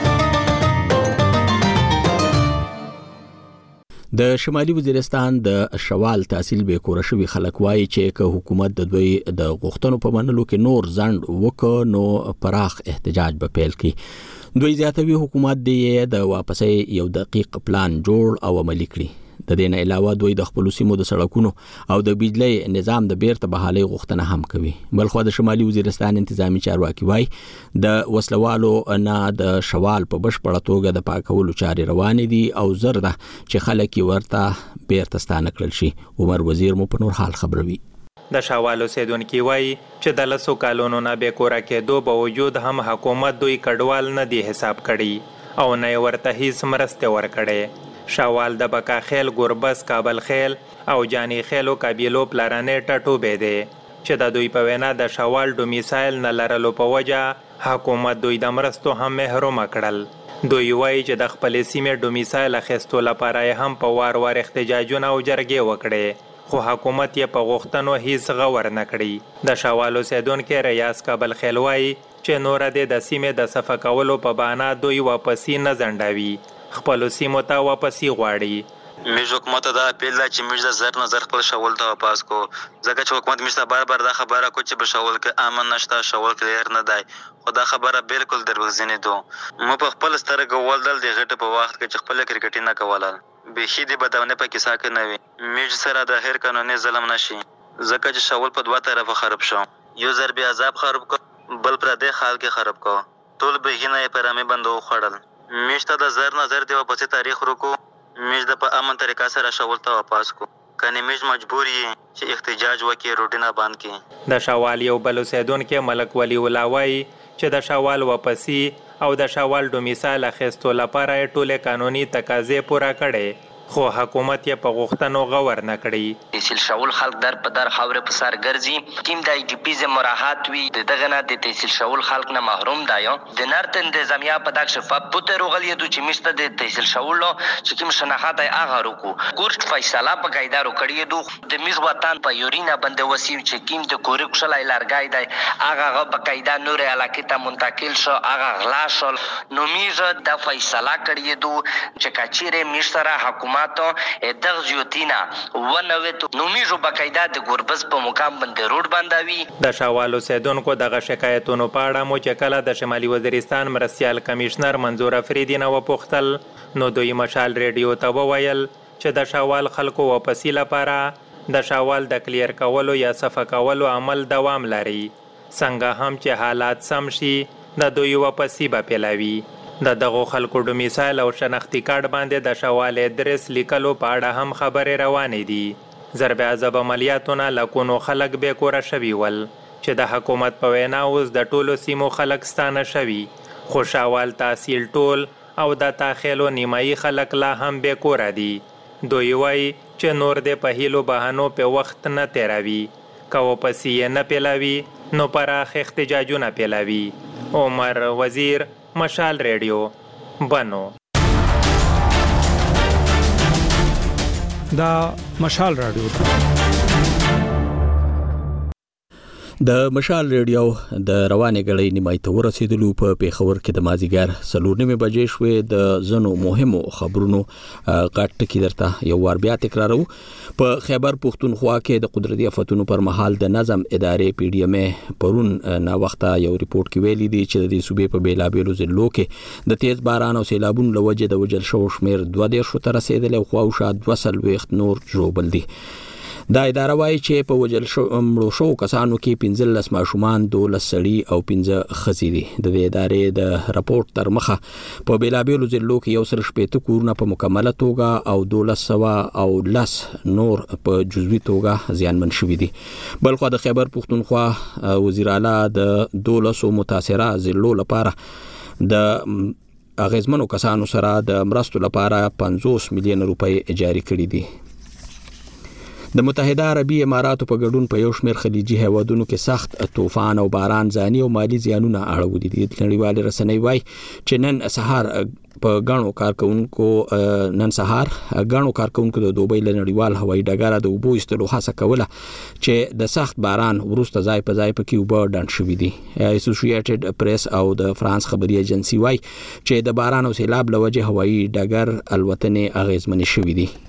د شمالي وزیرستان د شوال تحصیل به کور شوی خلک وایي چې که حکومت د دوی د غوښتنو په منلو کې نور ځند وکړ نو پراخ احتجاج به پیل کړي. دوی زیاتوي حکومت دی د واپسې یو دقیق پلان جوړ او عملي کړي. د دې نه علاوه دوی د خپل سیمو د سړکونو او د بجلی نظام د بیرته بحالي غوښتنه هم کوي. بلخو د شمالي وزیرستان انتظامی چارواکي وایي د وسلوالو نه د شوال په بشپړه توګه د پاکولو چارې روانې دي او زر ده چې خلک ورته بیرته ستانه کړل شي. عمر وزیر مو په نور حال خبروي. د شوالو سیدونکو وایي چې د لسو کالونو نه به کور کېدو په وجود هم حکومت دوی کډوال نه دی حساب کړي او نه ورته هیڅ مرسته ورکړي. شوال د بکا خیل ګوربس کابل خیل او جانی خیلو قبیلو پلارانه ټټوبې دي چې د دوی په وینا د شوال ډومیسایل نه لرلو په وجه حکومت دوی د مرستو هم محروم کړل. دوی وایي چې د خپل سیمې ډومیسایل اخیستو لپاره هم په وار وار احتجاجونه او جرګې وکړي خو حکومت یې په غوښتنو هیڅ غور نه کړی. د شوالو سیدونکو ریاض کابل خیل وایي چې نور د سیمې د صفه کولو په بهانه دوی واپسی نه ځنډوي خپل سیمو ته واپسی غواړي. میج حکومت دا اپیل دا چې میج د زر نظر خپل شاول ته واپس کو ځکه چې حکومت میج ته بار بار دا خبره کو چې په شاول کې امن نشته شاول کې هر نه دی خو دا خبره بالکل دروغجنې ده. مو په خپل سترګو ولدل د غټ په وخت کې چې خپل کرکټ نه کوله به شي د بدونه په کیسه کې نه وي میج سره د هر قانوني ظلم نشي ځکه چې شاول په دوه طرفه خراب شو یو ضرب عذاب خراب کو بل پر د خال کې خراب کو ټول به نه پرامه بندو خړل. میج ته د زر نظر دی واپس تاریخ رکو میج د په امن طریقه سره شاول ته واپس کو کني میج مجبور یې چې احتجاج وکړي روټینا باندې کې. د شوال یو بل سیدونکو ملک ولی ولاوي چې د شوال واپسی او د شوال ډومیسایل اخیستو لپاره ټوله قانوني تقاضې پوره کړي خو حکومت یې په غوښتنو غور نه کړی. تحصیل شاول خلک در په در خاور په سر ګرځي کیم د ای ډی پی ز مراحت وی دغه نه د تحصیل شاول خلک نه محروم دایو د نارت انتظامیه په دغه شفاف پته روغلی د چې مشته د تحصیل شاول چې کوم شناخت ای اغه رکو کورټ فیصله په قاعده رو کړی دو د میز وطن په یورینا بنده وسیم چې کیم د کورې کښلای لارګای دی اغه په قاعده نور علاقه ته منتقل شو اغه غلا شو نو میز د فیصله کړی دو چې کچیره مشتره حکومت ماتو دغه زیوتینا ونویتو نومیجو بقاعده د ګوربز په مقام باندې روډ باندوي. د شوالو سیدونکو دغه شکایتونو په اړه مو چې کله د شمالي وزیرستان مرستيال کمشنر منظور افریدی نو پوښتل نو دوی مشال ریډیو ته وویل چې د شوال خلکو واپسی لپاره د شوال د کلیر کولو یا صفه کولو عمل دوام لري څنګه هم چې حالات سم شي د دوی واپسی به پیلاوي. د دغه خلکو ډومیسایل او شناختی کارت باندې د شوال ادرس لیکلو په اړه هم خبرې روانې دي. ضرب عذاب عملیاتونه لکونو خلک به کور شوي ول چې د حکومت په وینا اوس د ټولو سیمو خلک ستانه شوي خو شوال تحصیل ټول او د تاخیلو نیمایي خلک لا هم بې کوره دي. دوی وایي چې نور د په هیلو بهانو په وخت نه تیروي، که واپسې یې نه پیلاوي نو پراخ احتجاجونه پیلاوي. عمر وزیر، مشال ریډیو، بنو. دا مشال رادیو ده. د مشال ریډیو د روانې غړې نیمای ته ورسېدلو په پیښور کې د مازیګر څلور نیمې بجې شوې. د ځنو مهمو خبرونو غټ ټکي درته یو وار بیا تکرارو. په خیبر پښتونخوا کې د قدرتي آفتونو پر مهال د نظم ادارې پی ډی ایم ای پرون نا وخته یو ریپورت کې ویلي دي چې د صوبې په بیلابیلو ضلعو کې د تیز باران او سیلابونو له وجې د وژل شوو شمېر دوه دېرشو ته رسېدلی او خواوشا دوه څلوېښت نور ژوبل دي. دا اداره وایي چې په وژل مړو شوو کسانو کې پنځلس ماشومان، دولس سړي او پنځه ښځې دي. د دې ادارې د راپورټ تر مخه په بیلابیلو ضلعو کې یو سل شپېته کورونه په مکمله توګه او دولس سوه او لس نور په جزوي توګه زیانمن شوي دي. بلخوا د خیبر پښتونخوا وزیر اعلی د دولسو متاثره ضلعو لپاره د اغیزمنو کسانو سره د مرستو لپاره پنځوس میلیون روپۍ جاري کړي دي. د متحده عربي اماراتو په ګډون په یو شمېر خلیجي هیوادونو کې سخت طوفان او باران ځاني او مالي زیانونه اړولي دي. نړیوالې رسنۍ وایي چې نن سهار په غاڼو کارکونکو نن سهار غاڼو کارکونکو د دوبۍ له نړیوال هوایي ډګره د اوبو ایستلو هڅه کوله چې د سخت باران وروسته ځای په ځای پکې اوبه ډنډ شوي دي. اسوسییټډ پریس او د فرانس خبري ایجنسي وایي چې د باران او سیلاب له وجې هوایي ډګر الوتنې اغیزمنې شوي دي.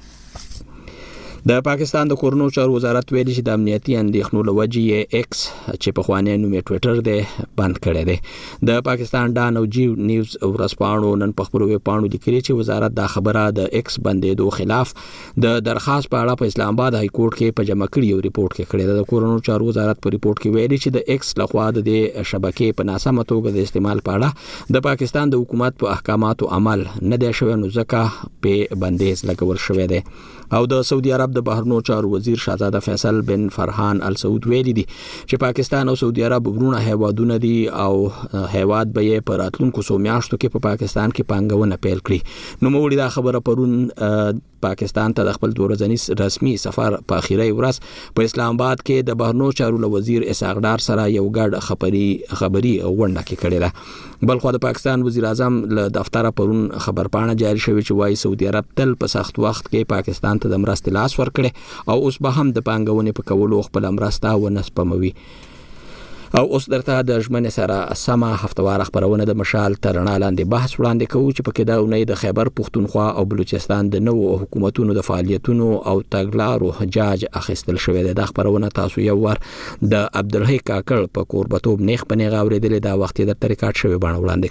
د پاکستان د کورونو چارو وزارت ویلي چې د امنیتي اندېښنو له وجې یې ایکس چې پخوانی نوم یې ټویټر دی بند کړی دی. د پاکستان ډان او جیو نیوز ورځپاڼو نن په خپلو ویبپاڼو لیکلي چې وزارت دا خبره د ایکس بندېدو خلاف د درخواست په اړه په اسلام آباد های کورټ کې په جمع کړي یو ریپورت کې کړی دی. د کورونو چارو وزارت په ریپورت کې ویلي چې د ایکس لخوا د دې شبکې په ناسمه توګه د استعمال په اړه د پاکستان د حکومت په احکاماتو عمل نه دی شوی، نو ځکه په بندیز لګول شوی دی. او د سعودي عرب د بهرنیو چارو وزیر شاهزاده فیصل بن فرحان ال سعود ویلي دي چې پاکستان او سعودي عرب ورونه هیوادونه دي او هیواد به یې په راتلونکو څو میاشتو کې په پاکستان کې پانګونه پیل کړي. نو موږ دا خبره پرون پاکستان ته د خپل دوه ورځني رسمي سفر په اخیری ورځ په اسلام آباد کې د بهرنیو چارو له وزیر اسحاق ډار سره یو ګډ خبري خبري غونډه کې کړې ده. بلخو د پاکستان وزیر اعظم له دفتر پرون خبرپاڼه جاری شوې چې وايي سعودي عرب تل په سخت وخت کې پاکستان ته د مرستې لاس ورکړي او اوس به هم د پانګونې په کولو خپل مرسته ونه سپموي. او اوس درته د ژمنې سره سمه هفتوار خبرونه د مشال ترنا لاندې بحث وړاندې کوو چې پکې دا ونې د خیبر پښتونخوا او بلوچستان د نوو حکومتونو د فعالیتونو او تګلارو جاج اخیستل شوې ده. د خبرونه تاسو یو ور د عبدالحی کاکړ په کوربتوب نیخ پنې غاورېدل دا وخت د ریکارډ شوی بڼه وړاندې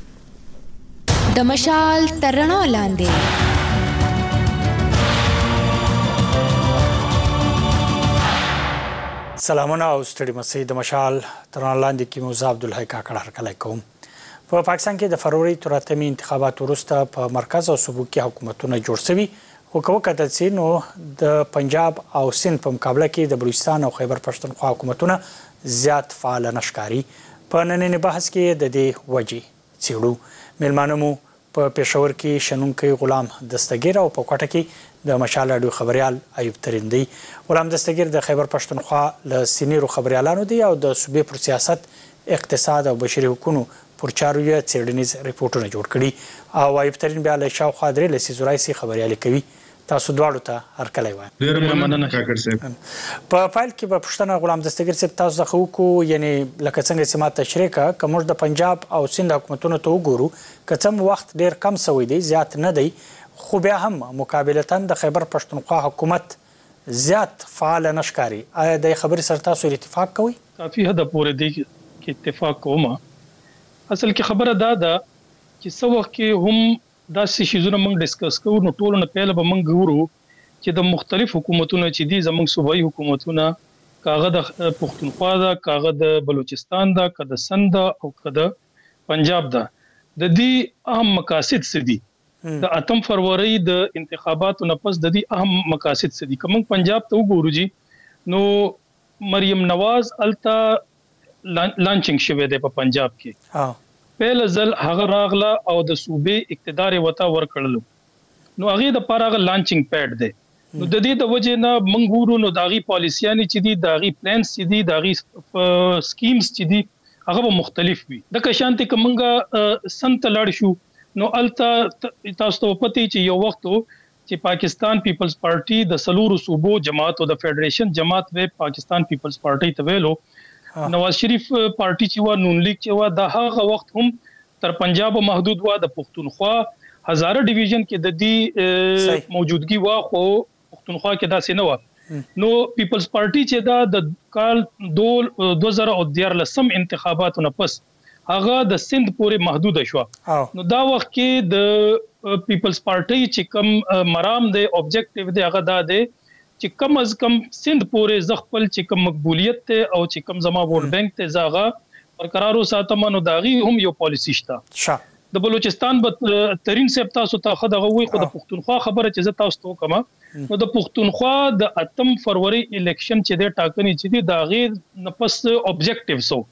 کوو. د مشال ترنا لاندې سلامونه او ستړي مسئ د مشال ترنا لاندې کې موزه عبدالحی کاکړ هرکلی کوم. په پاکستان کې د فروری تر اتمې انتخابات وروسته په مرکز او صوبو کې حکومتونه جوړ شوي، خو که وکتل سي نو د پنجاب او سند په مقابله کې د بلوچستان او خیبر پښتونخوا حکومتونه زیات فعال نه ښکاري. په ننني بحث کې د دې وجې څیړو. میلمانه مو په پېښور کې شنونکی غلام دستګیر او په کوټه کې د مشال راډیو خبريال ایوب ترندي. غلام دستګیر د خیبر پښتونخوا له سینیرو خبريالانو دی او د صوبې پر سیاست، اقتصاد او بشري حقوقو پر چارو یې څېړنیز ریپورټونه جوړ کړي او ایوب ترین بیا له شاوخوا درې لسیزو راهیسې خبريالي کوي. تاسو دواړو ته هرکلی وایم. ډېره مننه کاکړ صاحب. په پایل کې به پوښتنه غلام دستګیر صاحب تاسو څخه وکړو، یعنی لکه څنګه چې ما تشریح کړه که موږ د پنجاب او سند حکومتونو ته وګورو که څه وخت ډېر کم سوی دی، زیات نه دی، خو بیا هم مقابلتاً د خیبر پښتونخوا حکومت زیات فعال نه ښکاري. آیا د خبرې سره تاسو اتفاق کوئ؟ کافي حد پورې دی کې اتفاق کوم. اصل کې خبره دا ده چې څه وخت کې هم داسې شیزونه موږ ډسکس کوو نو ټولو نه پیله به موږ ګورو چې د مختلف حکومتونو چې دي زموږ صوبایي حکومتونه، کاغه د پښتونخوا ده، کاغه د بلوچستان ده، که د سند ده او که د پنجاب ده، د دې اهم مقاصد څه دي؟ د اتم فروری د انتخاباتو نه پس د دې اهم مقاصد څه دي؟ که موږ پنجاب ته وګورو جی نو مریم نواز الته لانچینګ شوی دی په پنجاب کې. پیل ځل هغه راغله او د صوبې اقتدار وتا ورکړلو نو هغه د پاره لانچینګ پیډ دی نو د دې د وجه نه موږ ګورو نو داغي پالیسیانی چې دي داغي پلانز چې دي داغي سکیمز چې دي هغه مختلف وي د کشانتي کومګه سنت لړ شو نو التا تاسو ته پته چې یو وخت چې پاکستان پیپلز پارټي د سلورو صوبو جماعت او د فدریشن جماعت و پاکستان پیپلز پارټي ته ویلو نواز شریف پارټي چې و نون لیگ چې و د هغه وخت هم تر پنجاب محدود و د پښتونخوا هزاره ډیویژن کې د دې موجودګي و خو پښتونخوا کې داسې نه و نو پیپلز پارټي چې دا د کال دوه زره دیارلسم انتخاباتو نه پس هغه د سند پورې محدود شو نو دا وخت کې د پیپلز پارټي چې کوم مرام دی اوبجیکټیو دی هغه دا دی چې کم از کم سند پورې زغپل چې کم مقبولیت ته او چې کم زما ووټ بانک ته زاغه برقرارو ساتم نو داغي هم یو پالیسی شته د بلوچستان به ترين سپ تاسو ته خدغه وي خو د پښتونخوا خبره چې زه تاسو ته کوم نو د پښتونخوا د اتم فروری الیکشن چې د ټاکنې چې د داغي نفس اوبجیکټیو سو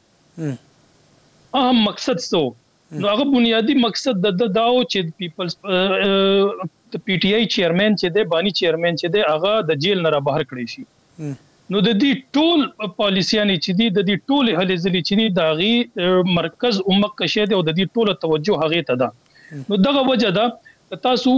اهم مقصد سو نو هغه بنیادی مقصد د داو چې پیپلز د پی ټی آی چیرمن چې د بانی چیرمن چې د هغه د جیل نه بهر کړی شي نو د دې ټول پالیسیانی چې دي د دې ټول هلې ځلې چې دي داغي مرکز امک کشه دي او د دې ټول توجه هغه ته ده نو دغه وجه ده تاسو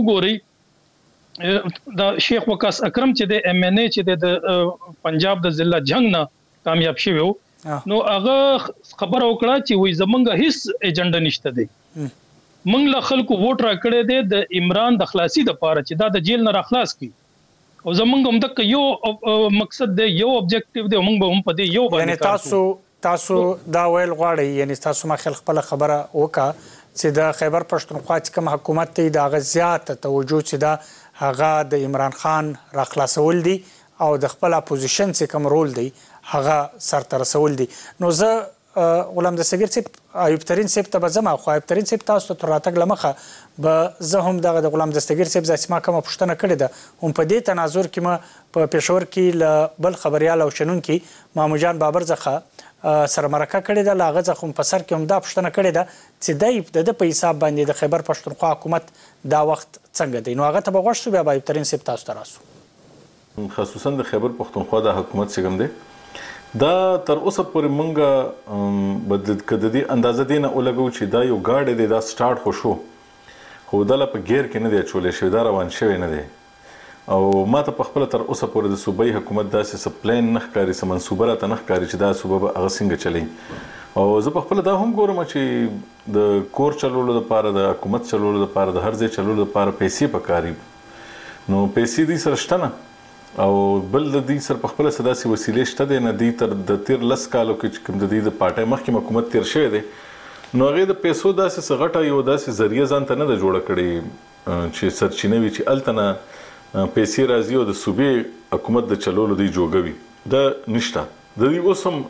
وګورئ د شیخ وقاص اکرم چې د ایم ان ای چې د پنجاب د ضلع جنگ نه کامیاب شوی نو هغه خبر وکړه چې وای زمونږ هیڅ ایجنډا نشته دی مونږ له خلکو ووټ را کړی دی د عمران د خلاصي د پاره چې دا د جیل نه را خلاص کی او زمونږ هم د یو مقصد دی یو اوبجیکټیو دی مونږ به هم په دې یو باندې یعنی تاسو تاسو دا ویل غواړئ یعنی تاسو ما خل خپل خبره وکا چې د خیبر پښتونخوا چې کوم حکومت ته د غزيات توجه چې دا هغه د عمران خان را خلاصول دي او د خپل اپوزیشن چې کوم رول دی هغه سرته رسول دي نو زه غلام دستګیر صاحب ایوب ترين صاحب ته بزما خو ایوب ترين صاحب تاسو ته راتګ لمخه به زه هم دغه د غلام دستګیر صاحب ځکه ما کوم پښتنه کړې ده هم په دې تناظر کې ما په پېښور کې ل بل خبريال او شنن کې مامو جان بابر ځخه سره مرکه کړې ده لاغه ځخه هم په سر کې هم دا پښتنه کړې ده چې د د په حساب باندې د خیبر پښتونخوا حکومت دا وخت څنګه دی نو هغه ته بغوښتو بیا ایوب ترين صاحب تاسو ته راسو خصوصا د خیبر پښتونخوا د حکومت څنګه دی دا تر اوسه پورې مونږه بدل کده دي اندازه دینه ولګو چې دا یو گاډي دی دا سٹارټ خو شو خو دا په غیر کې نه دی چولې شوی دا روان شوی نه دی او ماته په خپل تر اوسه پورې د صوبایي حکومت داسې سپلین نه ښکاري سم منسوبه راته نه ښکاري چې دا صوبه به هغه څنګه چلی او زه په خپل دا هم ګورم چې د کور چلولو لپاره د حکومت چلولو لپاره د هر ځای چلولو لپاره پیسې پکاري نو پیسې دي سره شته او بل د دې سر په خپل سداسي وسیلې شته د ندی تر د تیر لس کالو کې کوم د دې د پارټي مخکې حکومت تیر شوی دی نو هغه د پیسو داسې سغټه یو داسې ذریعہ ځان ته نه د جوړ کړي چې سرچینه وي چې التنه پیسې راځي او د صوبې حکومت د چلولو دی جوړوي دا نشته د دې اوسم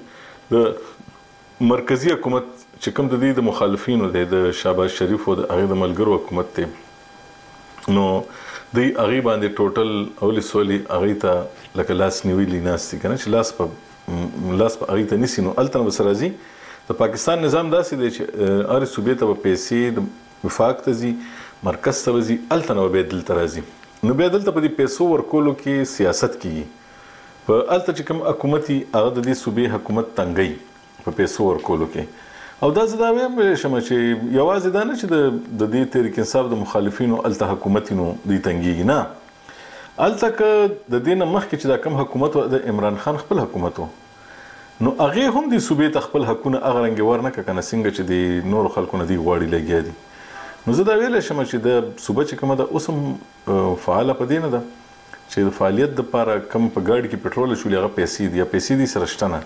د مرکزی حکومت چې کوم د دې د مخالفینو د شهباز شریف او د هغه د ملګرو حکومت ته نو دی هغه باندې ټوټل اولی سولي هغه ته لکه لاس نیویلی ناستي کنه چې لاس په لاس په هغه ته نسی نو التن وسرازي د پاکستان نظام داسې دی چې ار صوبې ته په پیسې د وفاق ته زی مرکز ته وزي التن وبدل ترازي نو بدل ته په دې پیسو ورکولو کې سیاست کیږي په الته چې کوم حکومتي هغه د دې صوبې حکومت تنګي په پیسو ورکولو کې او دا زدا ویم شمه چې یوازې دا نه چې د د دې تحریک انصاف د مخالفینو الته حکومتینو دی تنګیږي نه الته ک د دینه مخکې چې دا کم حکومت د عمران خان خپل حکومت نو هغه هم د صوبې تخپل حقونه اغه رنګ ورنه کنه څنګه چې د نور خلکو نه دی غواړي لګیا دي نو زدا ویل شمه چې د صوبې چې کومه د اوسم فعال په دینه ده چې د فعالیت د لپاره کم په ګاډي کې پټرول شولې هغه پیسې دي پیسې دي سره شته نه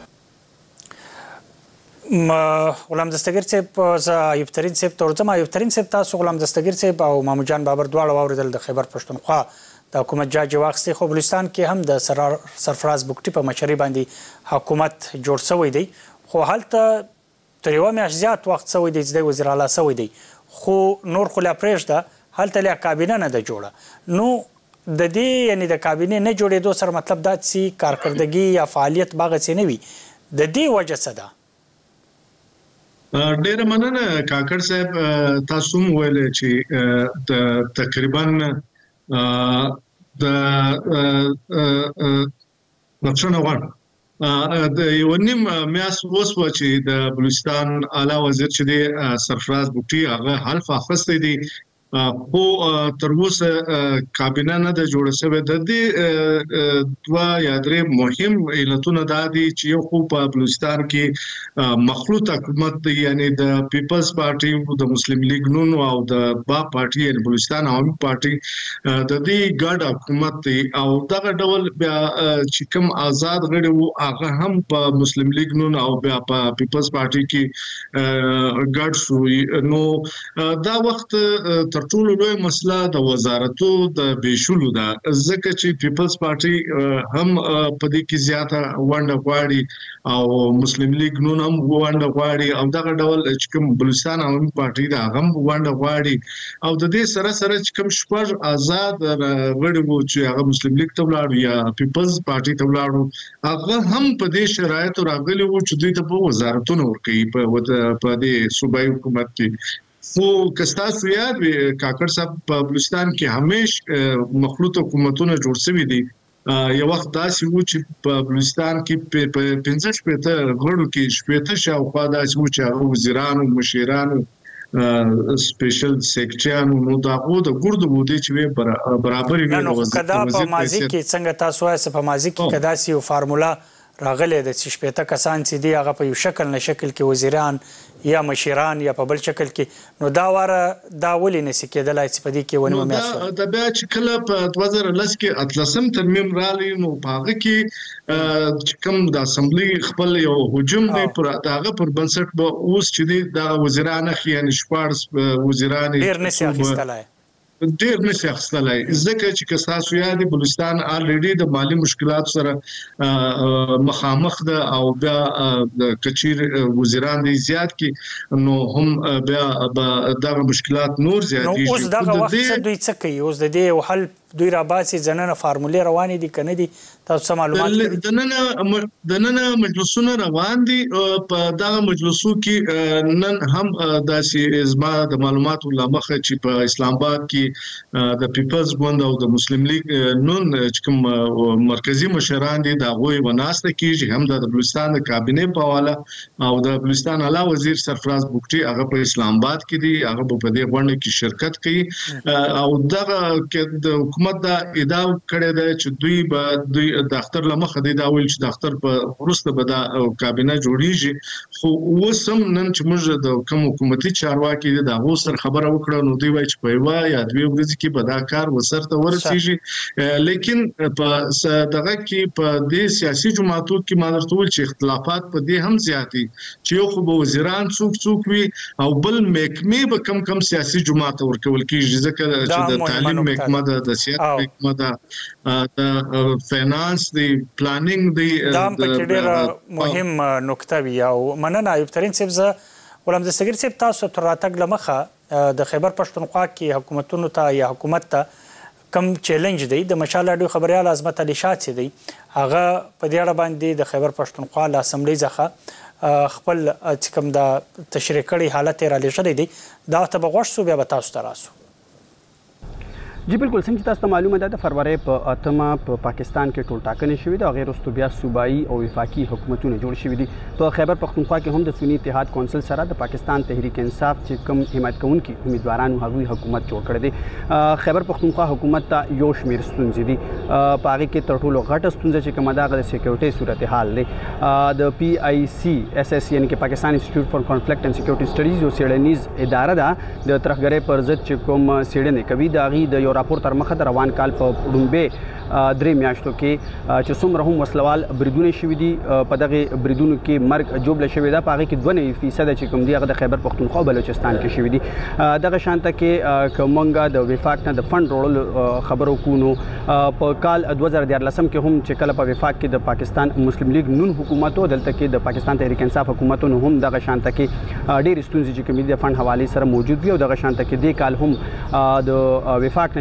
غلام دستګیر صاحب ز ایوب ترين صاحب تورځم ایوب ترين صاحب تاسو غلام دستګیر صاحب او مامو جان بابر دواړه واوریدل د خیبر پښتونخوا د حکومت جاج واخستي خو بلوچستان کې هم د سرفراز بوکټي په مشري باندې حکومت جوړ شوی دی خو حالت تر یو میاشت زیات وخت شوی دی د وزیر اعلی شوی دی خو نور خو لا پرېږده حالت له کابینه نه د جوړه نو د دې یعنی د کابینه نه جوړېدو سره مطلب دا چې کارکردګي یا فعالیت باغ څه نه وي د دې وجه څه ده ډېر مننه کاکړ صاحب تاسو مو ویل چې تقریبا د بخښنه غواړم د یو نیم میاشت وسوه چې د بلوچستان اعلی وزیر چې دی سرفراز بوټي هغه حلف اخیستی دی خو تر اوسه کابینه نه ده جوړه شوې. د دې دوه یا درې مهم علتونه دا دي چې یو خو په بلوچستان کې مخلوط حکومت دی، یعنی د پیپلز پارټي، د مسلم لیگ نون او د با پارټي یعنی بلوچستان عوامي پارټي د دې ګډ حکومت دی او دغه ډول بیا چې کوم آزاد غړي وو هغه هم په مسلم لیگ نون او بیا په پیپلز پارټي کې ګډ شو. نو دا وخت تر ټولو لوی مسله د وزارتو د بشولو ده، ځکه چې پیپلز پارټي هم په دې کې زیاته ونډه غواړي او مسلم لیگ نون هم ونډه غواړي او دغه ډول چې کوم بلوچستان عوامي پارټي ده هغه هم ونډه غواړي او د دې سره سره چې کوم شپږ آزاد غړي وو چې هغه مسلم لیگ ته ولاړو یا پیپلز پارټي ته ولاړو هغه هم په دې شرایطو راغلي وو چې دوی ته په وزارتونو ورکوي په دې صوبایي حکومت کې. خو کستاسو یاد وي کاکړ صاحب په بلوچستان کې همیش مخلوط حکومتونه جوړ شوي دي. یو وخت داسې و چې په بلوچستان کې په پنځه شپېته غړو کې شپېته شاوخوا داسې و چې هغه وزیرانو، مشیرانو، سپیشل سیکرټریانو نو دا غو د ګردو بودی چې برابر وي. نو کدا په ماضي کې څنګه تاسو وایي په ماضي کې کدا سی فارمولا راغله د شپېته کسان چې دی هغه په یو شکل نه شکل کې وزیران یا مشیران یا په بل شکل کې، نو دا واره دا ولې نسی کېدلای چې په دې کې ونه میاسو دا بیا چې کله په دوه زره لس کې اتلسم ترمیم رالی نو په هغه کې چې کوم د اسمبلی خپل یو هجوم دی پر هغه پر بنسټ به اوس چې دی د وزیران یعنی شپږ وزیران ډیر نسی اخیستلای ډیر نشي اخیستلای ځکه چې کساسو یادي بلوچستان الریډي د مالی مشکلات سره مخامخ ده او بیا د کچیر وزیران دي زیات کی نو هم بیا دغه مشکلات نور زیات دي. نو اوس دغه وخت دوی څه کوي؟ اوس د دې حل دوی را باسي ځننه فارمولې روانې دي کنه دي؟ تاسو معلومات لرئ؟ دننه دننه مجلسونه روان دي په دغه مجلسو کې نن هم داسې ازما د معلوماتو لمخه چې په اسلام آباد کې د پیپلز ګوند او د مسلم لیگ نون چې کوم مرکزی مشران دي دا غوي وناسته کیږي هم د بلوچستان د کابینې په حواله او د بلوچستان اعلی وزیر سرفراز بوکټي هغه په اسلام آباد کې دي، هغه په دې غونډه کې شرکت کوي او دغه کې د حکومت دا ادعا کړې ده چې دوی به دوی د اختر لمخه دی دا ویل چې د اختر په وروسته به دا کابینه جوړیږي. خو اوس هم نن چې موږ د کوم حکومتي چارواکي دي دا غو سره خبره وکړه نو دوی وایي چې په یوه یا دوه ورځې کې به دا کار وسرته ورسیږي. لیکن په دغه کې په دې سیاسي جماعتو کې ما درته ویل چې اختلافات په دې هم زیاتې چې یو خو به وزیران څوک څوک وي او بل محکمې به کم کم سیاسي جماعت ورکول کیږي ځکه چې د تعلیم محکمه د سیاست محکمه د د فینانس دی پلانینګ دی دا په ډېر مهم نقطه وی او مننه ایوب ترین صاحب. زه ولهم د سګر صاحب تاسو تر راتګ لمخه د خیبر پښتونخوا کې حکومتونو ته یا حکومت ته کم چیلنج دی د مشال راډیو خبريال عظمت علي شاه چې دی هغه په دې اړه باندې د خیبر پښتونخوا له اسمبلی ځخه خپل چې کوم د تشریح کړي حالت را لېږلې دی دا ته بغوښ سو بیا به تاسو ته راسو. جی بالکل څنګه تاسو ته معلومه ده د فروری په اتمه په پاکستان کې ټول ټاکنې شوې ده او غیر وروسته بیا صوبایي او وفاقي حکومتونه جوړ شوي دي. په خیبر پښتونخوا کې هم د سنی اتحاد کونسل سره د پاکستان تحریک انصاف چې کوم حمایت کوونکي امیدوارانو هغوی حکومت جوړ کړی دی. خیبر پښتونخوا حکومت ته یو شمېر ستونزې دي، په هغې کې تر ټولو غټه ستونزه چې کومه ده هغه د سیکیورټۍ صورتحال دی. د پی آی سی ایس ایس یعنې کې پاکستان انسټیټیوټ فار کانفلکټ اینډ سیکیورټي اسټډیز یو څېړنیز اداره ده د ترهګرۍ پر ضد چې کوم څېړنې کوي د هغې د یو راپور تر مخه د روان کال په ړومبې درې میاشتو کې چې څومره هم وسلوال بریدونه شوي دي په دغې بریدونو کې مرګ جوړه شوې ده په هغې کې دوه نوي فیصده چې کوم دي هغه د خیبر پښتونخوا او بلوچستان کې شوي دي. دغه شانته کې که موږ د وفاق نه د فنډ وړلو خبرو کوو نو په کال دوه زره دیارلسم کې هم چې کله په وفاق کې د پاکستان مسلم لیگ نون حکومت و دلته کې د پاکستان تحریک انصاف حکومتونو هم دغه شانته کې ډېرې ستونزې چې کومې دي د فنډ حوالې سره موجود وي او دغه شانته کې دې کال هم د وفاق نه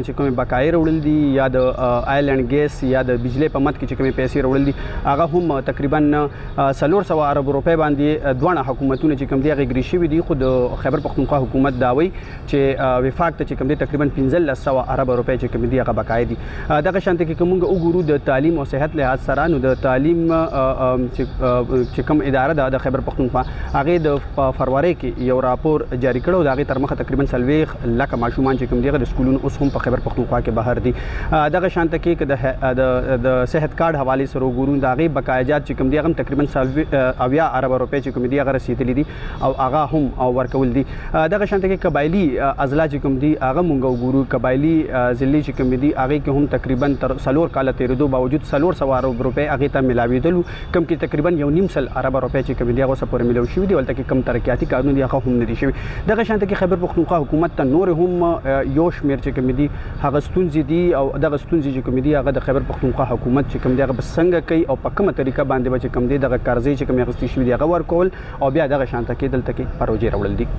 نه چې کوم بقایي وړل دي یا د آیلند ګیس یا د بجلی په مت کې چې کوم پیسې وړل دي هغه هم تقریبا سلور سو ارب روپۍ باندې دوه حکومتونه چې کوم دي هغه ګری شوي دي خو د خیبر پختونخوا حکومت داوي چې وفاق ته چې کوم دي تقریبا پنځه سو ارب روپۍ چې کوم دي هغه بقایي دي دغه شانته کې کومه وګورو د تعلیم او صحت لحاظ سره نو د تعلیم چې کوم اداره ده د خیبر پختونخوا هغه د فروری کې یو راپور جاری کړو دا هغه تر مخه تقریبا سلويخ لکه ماشومان چې کوم دي د سکولونو اوس هم په خیبر پختونخوا کې بهر دي دغه شانته کې د د صحت کارت حواله سره وګورو دا هغه بقایجات چې کوم دي هغه تقریبا اویا ارب روپۍ چې کوم دي هغه رسیدلې دي او هغه هم ورکول دي دغه شانته کې قبایلی اضلاع چې کوم دي هغه مونږ وګورو قبایلی ضلع چې کوم دي هغه کې هم تقریبا تر سلور کال تیرېدو باوجود سلور سو ارب روپۍ هغه ته ملاویدل کم کې تقریبا یو نیم سل ارب روپۍ چې کوم دي هغه سپور ملو شوی دی ولته کې کم ترقیاتي کارونه دي هغه هم نه دي شوی دغه شانته کې خیبر پختونخوا حکومت ته نور هم یو شمیر چې کوم دي هغه ستونزې دي او دغه ستونزې چې کوم دي هغه د خیبر پختونخوا حکومت چې کوم دی هغه څنګه کوي او په کومه طریقه باندې به چې کوم دی دغه قرضې چې کوم اخیستل شوي دي هغه ورکول او بیا دغه شانته کې دلته کې پروژې راوړل دي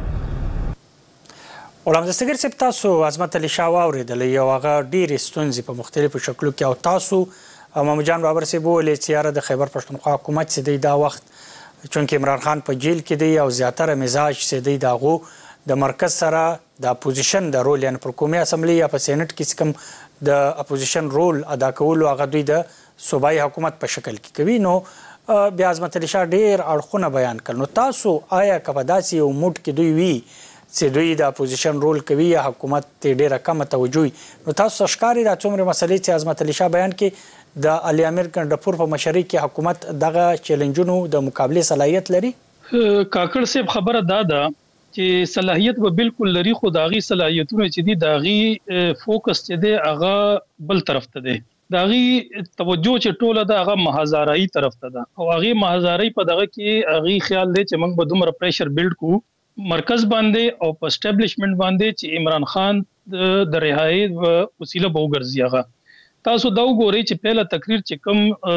غلام دستګر صاحب تاسو عظمت علي شاه واورېدلې یو هغه ډېرې ستونزې په مختلفو شکلو کې او تاسو محمد جان بابر صاحب وویلې چې یاره د خیبر پښتونخوا حکومت چې دی دا وخت چونکې عمران خان په جیل کې دی او زیاتره مزاج چې دی د هغو د مرکز سره د اپوزیشن د رول یعنې پر قومي اسمبلی یا په سینټ کې کوم د اپوزیشن رول ادا کولو هغه دوی د صوبایي حکومت په شکل کې کوي نو بیا عظمت علي شاه ډېر اړخونه بیان کړل نو تاسو آیا که په داسې یو موډ کې دوی وي چې دوی د اپوزیشن رول کوي یا حکومت ته ډېره کمه توجه نو تاسو ښکاري دا څومره مسلې چې عظمت علي شاه بیان کې د علي امیر ګنډپور په مشرۍ کې حکومت دغه چیلنجونو د مقابلې صلاحیت لري کاکړ صاحب خبره دا ده چې صلاحیت به بالکل لري خو داغي صلاحیتونه چې دي داغي فوکس چې دی هغه بل طرف ته دی داغي توجه چې ټوله ده هغه مهازارای طرف ته ده او هغه مهازارای په دغه کې هغه خیال دی چې موږ به دومره پریشر بیلډ کو مرکز باندې او په اسټابلیشمنت باندې چې عمران خان د رهایی وسیله به وګرځي هغه تاسو دا وګورئ چې پهله تقریر چې کوم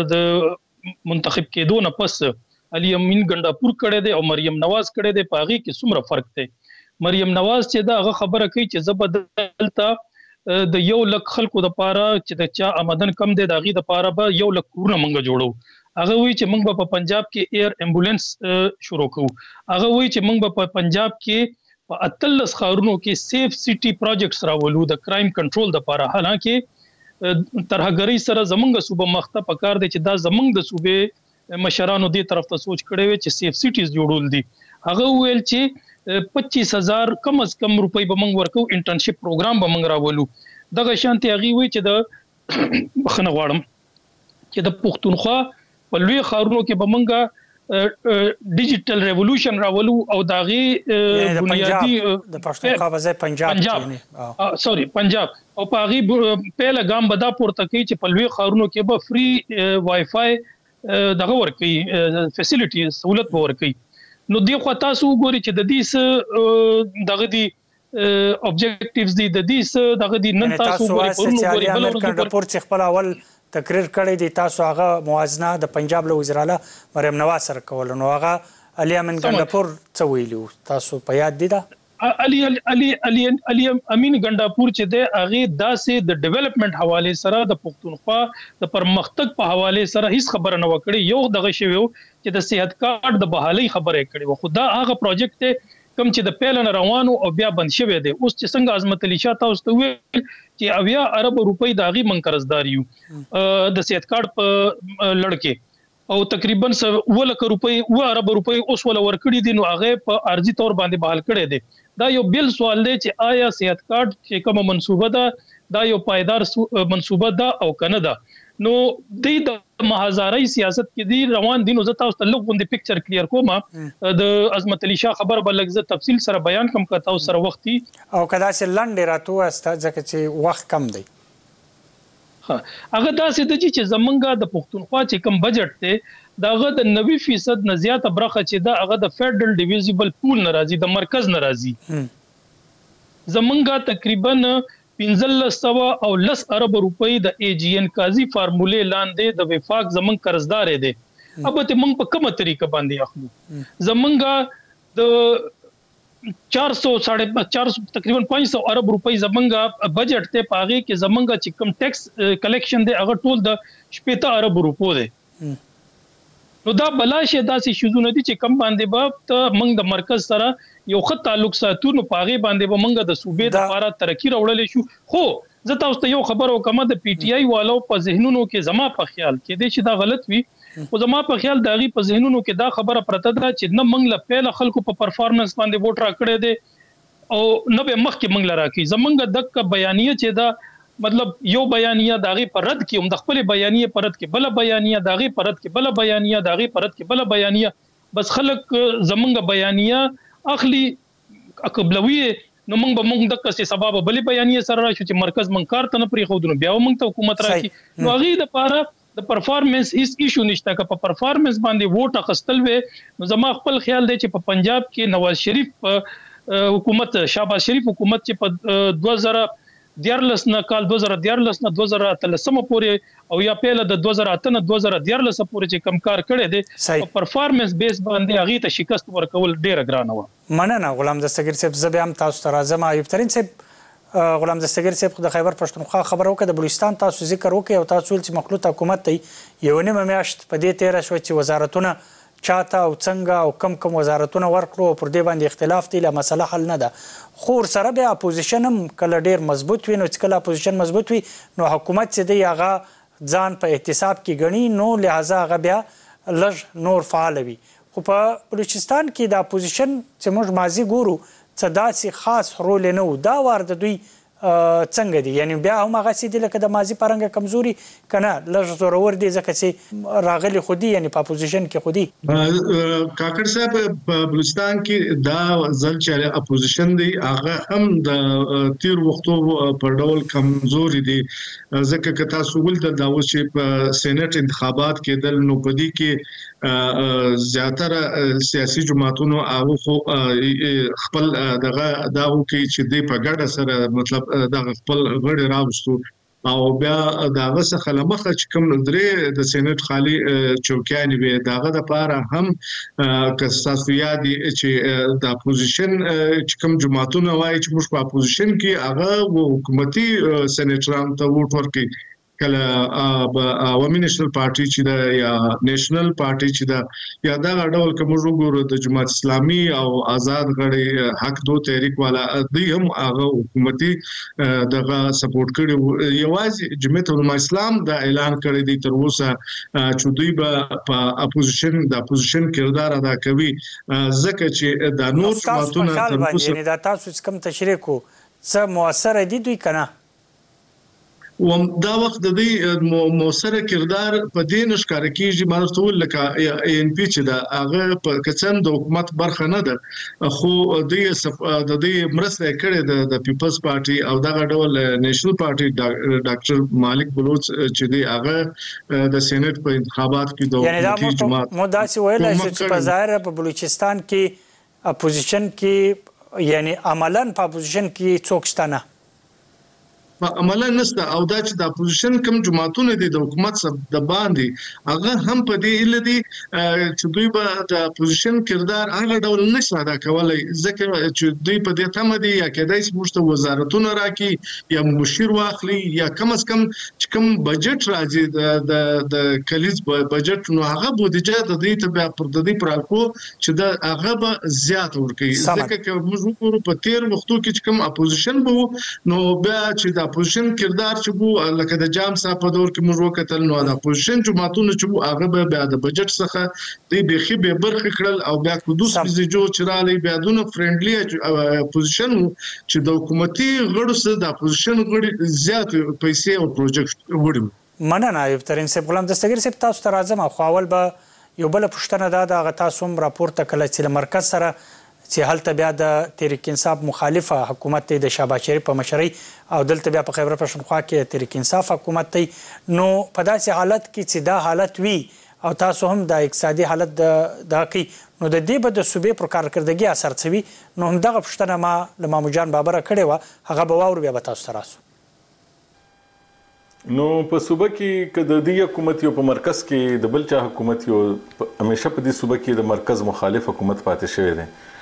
د منتخب کېدو نه پس علي امین ګنډاپور کړی دی او مریم نواز کړی دی په هغې کې څومره فرق دی مریم نواز چې دا هغه خبره کوي چې زه به دلته د یو لک خلکو دپاره چې د چا آمدن کم دی د هغې دپاره به یو لک کورونه موږ جوړو هغه وایي چې موږ به په پنجاب کې ایر امبولانس شروع کوو هغه وایي چې موږ به په پنجاب کې په اتلس ښارونو کې سیف سټي پروجیکټس راولو د کرایم کنټرول دپاره حالانکه ترهګرۍ سره زمونږ صوبه مخته پکار دی چې دا زمونږ د صوبې مشرانو دې طرف ته سوچ کړی وي چې سیف سټیز جوړول دي هغه ویل چې پچیس هزار کم از کم روپۍ به موږ ورکو انټرنشپ پروګرام به موږ راولو دغه شانتي هغه وی چې د بخنه غواړم چې د پښتونخوا په لوی ښارونو کې به موږ ډیجیټل ریولوشن راولو او داغي بنیادی د پښتونخوا په ځای پنجاب سوري پنجاب او په هغه پهله ګام به دا پورته کوي چې په لوی ښارونو کې به فری وای فای دغه ورکوي فیسیلیټي سہولت به ورکوي نو دی خو تاسو وګورئ چې د دې دغه دی اوبجیکټیوز دي د دې دغه دی نن تاسو وګورئ چې علي امیر ګنډپور چې خپل اول تقریر کړی دی تاسو هغه موازنه د پنجاب له وزیر اعلی مریم نواز سره کول نو هغه علي امین ګنډپور څه ویلو تاسو په یاد دي دا علي علي علي علي امین ګنډاپور چې د هغه داسې د ډیولپمنٹ حواله سره د پښتونخوا د پرمختګ په حواله سره هیڅ خبره نه وکړي یو دغه شوی چې د صحت کارت د بحالي خبره کړي و خدا هغه پروجیکټ کم چې د پیلن روانو او بیا بند شوی دی اوس چې څنګه عظمت علي شاه تاسو ته ویل چې اویا ارب روپۍ د هغې من قرضدار یو د صحت کارت په لړ کې او تقریبا اوه لکه روپۍ اوه ارب روپۍ اوس ولا ورکړي دي نو هغه په عارضي تور باندې بحال کړی دی دا یو بل سوال دی چې آیا صحت کارت چې کومه منصوبه ده دا یو پایدار منصوبه ده او کنه ده نو د مهازارۍ سیاست کې دی روان دي نو زه تاسو ته لږ غوندې پکچر کلیر کوم د عظمت علي شاه خبر به لږ زه تفصیل سره بیان کوم که تاسو سره وخت او که داسې لنډې راته ځکه چې وخت کم دی هغه داسې د چې زمونږ د پښتونخوا چې کوم بجټ دی داغه د نوي فیصد نه زیاته برخه چې دا هغه د فیډرل ډیویزیبل پول نه راځي د مرکز نه راځي زمونږ تقریبا پنځلس سوه او لس ارب روپۍ د ای جی ان قاضي فارمولې لاندې د وفاق زمونږ قرضدار دی اب ته موږ په کومه طریقه باندې اخلو زمونږ د चार सौ साढ़े चार सौ तकरीबन पाँच सौ अरब रुपए जमंगा budget ته پاغه کې زمنګ چې کم ټیکس کلیکشن دی هغه ټول د شپږ ارب روپو دی نو دا بلاشه داسې شوزونه دي چې کم باندې به ته موږ د مرکز سره یو خط تعلق ساتو نو پاغه باندې به موږ د صوبې د لپاره ترقی راوړل شو خو زه تاسو ته یو خبر وکم د پی ټی آی والو په ذهنونو کې زما په خیال کې دي چې دا غلط وي او زما په خیال داغي په ذهنونو کې دا خبره پرته ده چې نه موږ له پیله خلکو په پرفارمنس باندې ووټ راکړی دی او نه به مخکې موږ لرا کی زمونږ دک بیانیه چې دا مطلب یو بیانیه داغي پرد کې هم د خپل بیانیه پرد کې بل بیانیه داغي پرد کې بل بیانیه داغي پرد کې بل بیانیه بس خلک زمونږ بیانیه اخلي قبلوي نو موږ به موږ دک څه سبب بل بیانیه سره راشو چې مرکز من کار ته نه پری خو دنو بیا موږ ته حکومت راکې نو هغه د پاره د پرفارمنس هیڅ ایشو نشته که په پرفارمنس باندې ووټ اخستل وي نو زما خپل خیال دی چې په پنجاب کې نواز شریف حکومت شهباز شریف حکومت چې په دوه زره دیارلس نه کال دوه زره دیارلس نه دوه زره اتلسمه پورې او یا پیله د دوه زره اته نه دوه زره دیارلس پورې چې کم کار کړی دی په پرفارمنس بیس باندې هغه ته شکست ورکول ډیره ګرانه و مننه غلام دستګیر صاحب زه به هم تاسو ته راځم ایوب ترین صاحب غلام دستګیر صاحب د خیبر پښتونخوا خبر وکړه د بلوچستان تاسو ذکر وکړي او تاسو چې مخلوط حکومت ته یو نیمه میاشت په دې تیر شو چې وزارتونه چاته او څنګه او کم کم وزارتونه ورکړو پر دې باندې اختلاف دی له مسله حل نه ده خو سره به اپوزیشن هم کله ډیر مضبوط وي نو چې کله اپوزیشن مضبوط وي نو حکومت چې دی هغه ځان په احتساب کې غني نو لہذا هغه بیا لږ نور فعال وي خو په بلوچستان کې د اپوزیشن چې موږ ماضي ګورو څه داسې خاص رول نه و دا وار د دوی څنګه دي یعنی بیا هم هغه سي دي لکه د ماضي پرنګ کمزوري کنه لږ زورور دي ځکه چې راغلي خودي یعنی په اپوزیشن کې خودي کاکړ صاحب په بلوچستان کې دا ځل چې اپوزیشن دی هغه هم د تیر وختو په ډول کمزوري دي ځکه که تاسو ولته دا و چې په سېنات انتخابات کې د نو پدی کې زیاتره سیاسي جماعتونو او خپل دغه داو کې چې د په ګډه سره مطلب دا خپل غړي راوستو او بیا داغه څخه لمخه چې کوم درې د سېنات خالي چوکیانې وي داغه د پاره هم که تاسو یاد چې د اپوزیشن چې کوم جماعتونه وایي چې موږ په اپوزیشن کې هغه حکومتي سېناتران ته ووټ ورکړي کله عوامي نېشنل پارټي چې دا یا نېشنل پارټي چې دا یا دا ډول کوم وګورو د جماعت اسلامي او آزاد غړي حق دو تحریک والا دوی هم هغه حکومتي دغه سپورټ کړي یوازې جمعیت علماء اسلام دا اعلان کړی دی تر اوسه چې دوی په اپوزیشن د اپوزیشن کردار ادا کوي ځکه چې د نور جماعتونو تر اوسه یعنی دا تاسو کوم تشریح کو څه موثر دي دوی کنه و دا وخت د دې موثره کردار په دې نشکار کېږي مانسته لکه ان پی چې دا هغه په کچن د حکومت برخه نه ده خو د د دې مرسته کړې د پیپلز پارټي او دغه ډول نېشنل پارټي ډاکټر مالک بلوچ چې دی هغه د سېنات په انتخابات کې د حکومتي جماعت مو داسې ویل چې په ظاهر په بلوچستان کې اپوزیشن کې یعنی عملاً په اپوزیشن کې څوک شته نه عملا نسته او دا چې د اپوزیشن کوم جماعتونه دي د حکومت سره د باندې هغه هم په دې اله دي چې دوی به د اپوزیشن کردار هغه ډول نشي ادا کولای ځکه چې دوی په دې تمه دي یا کېدای شي موږ وزارتونه راکړي یا مشیر واخلي یا کم از کم چې کوم بجټ راځي د د کلیز بجټ نو هغه بودیجه د دې ته بیا پر د دې پر الکو چې د هغه به زیات ورکړي ځکه چې موږ وګورو په تیر وختو کې چې کوم اپوزیشن بو نو بیا چې اپوزیشن کردار چې بو لکه د جام صاحب په دور کې موږ وکتل نو د اپوزیشن جماعتونو چې بو هغه به بیا د بجټ څخه د بيخي به برخه کړل او بیا قدوس بيزجو چرالي بیا دونه فرندلي اپوزیشن چې د حکومتي غړو سره د اپوزیشن غړي زیات پیسې او پروجیکټ وړي مننه ایوب ترین صاحب غلام دستګیر صاحب تاسو ته راځم خو اول به یو بل پښتنه دا د تاسو هم راپورته کله چې مرکز سره چې هلته بیا د تحریک انصاف مخالفه حکومت د شهباز شریف په مشرۍ او دلته بیا په خیبر پښتونخوا کې تحریک انصاف حکومت دی نو په داسې حالت کې چې دا حالت وي او تاسو هم د اقتصادي حالت د کوي نو د دې به د صوبې پر کارکردګي اثر څه وي نو همدغه پوښتنه ما له ماموجان بابره کړې وه هغه به واورو بیا به تاسو ته راسو نو په صوبه کې که د دې حکومت یو په مرکز کې د بل چا حکومت یو همیشه په دې صوبه کې د مرکز مخالف حکومت پاتې شوی دی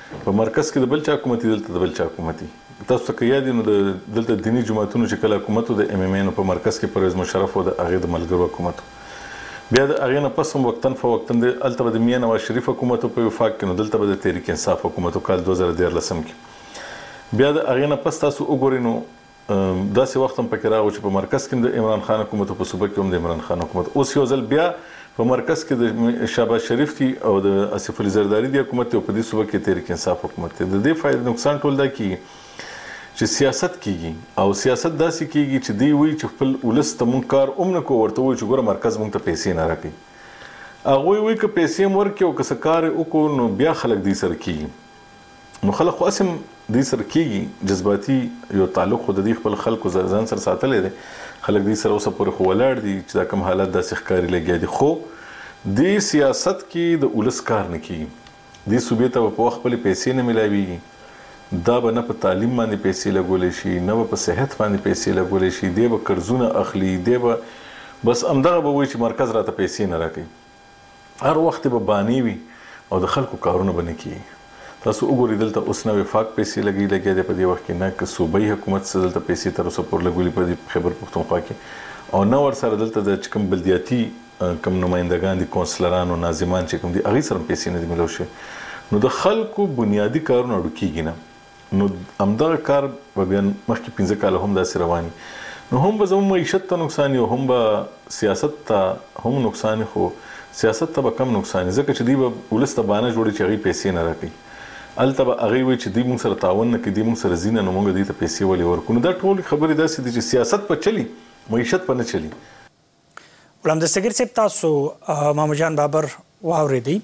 په مرکز کې د بل چا حکومتي دلته د بل چا حکومتي تاسو ته یاد نو د دلته دینی جماعتونو چې کله حکومت د ام ام ان په مرکز کې پرویز مشرف او د هغه د ملګرو حکومت بیا د هغه نه پس هم وختن فوقتن د الته د میاں نواز شریف حکومت په وفاق کې نو دلته د تحریک انصاف حکومت کال دوه زره دیارلس کې بیا د هغه نه پس تاسو وګورئ نو داسې وخت هم پکې راغو چې په مرکز کې د عمران خان حکومت په صوبه کې هم د عمران خان حکومت اوس یو ځل بیا په مرکز کې د شهباز شریف دی او د اسف علي زرداری دی حکومت او په دې صوبه کې تحریک انصاف حکومت دی د دې فائدې نقصان ټول دا کی چې سیاست کیږي او سیاست داسې کیږي چې دی وی چې خپل ولس ته مونږ کار اومنه کو ورته وي چې ګوره مرکز مونږ ته پیسې نه راکړي هغه وی که پیسې مور کې او که کار وکړو نو بیا خلک دې سره کیږي نو خلک خاصم دې سره کیږي جذباتي یو تعلق خود دې خپل خلکو ځان سره ساتلې دي خلک دې سره اوسه پورې خو ولاړ دي چې دا کوم حالت داسې ښکاري لګیا دي خو دې سیاست کې د ولس کار نه کیږي دې صوبې ته په وخت خپل پیسې نه ملاويږي دا به نه په تعلیم باندې پیسې لګولې شي نه په صحت باندې پیسې لګولې شي دی به قرضونه اخلي دی به بس امدغه به وایي چې مرکز راته پیسې نه راکوي هر وخت به بانی وي او د خلکو کارونه به نه کیږي تاسو وګورئ دلته اوس نوې وفاق پیسې لګي لګي دی په دې وخت کې نه که صوبایي حکومت څه دلته پیسې تر اوسه پورې لګولي په خیبر پښتونخوا کې او نه ورسره دلته د کوم بلدیاتي کوم نمائندگان دي کونسلران او ناظمان چې کوم دي هغه سره پیسې نه دي ملو شي نو د خلکو بنیادی کارونه ډوکیږي نه نو همدغه کار به بیا مخکې پنځه کاله هم داسې رواني نو هم به زموږ معیشت ته نقصان او هم به سیاست ته هم نقصان خو سیاست ته به کم نقصان ځکه چې دی به ولس ته بانه جوړي چې هغه پیسې نه راکړي الته به هغه وي چې دی موږ سره تعاون نه کوي دی موږ سره زینه نو موږ دې ته پیسې ولې ورکو نو دا ټول خبرې داسې دي چې سیاست په چلی معیشت په نه چلی غلام دستګیر صاحب تاسو مامو جان بابر واورېدی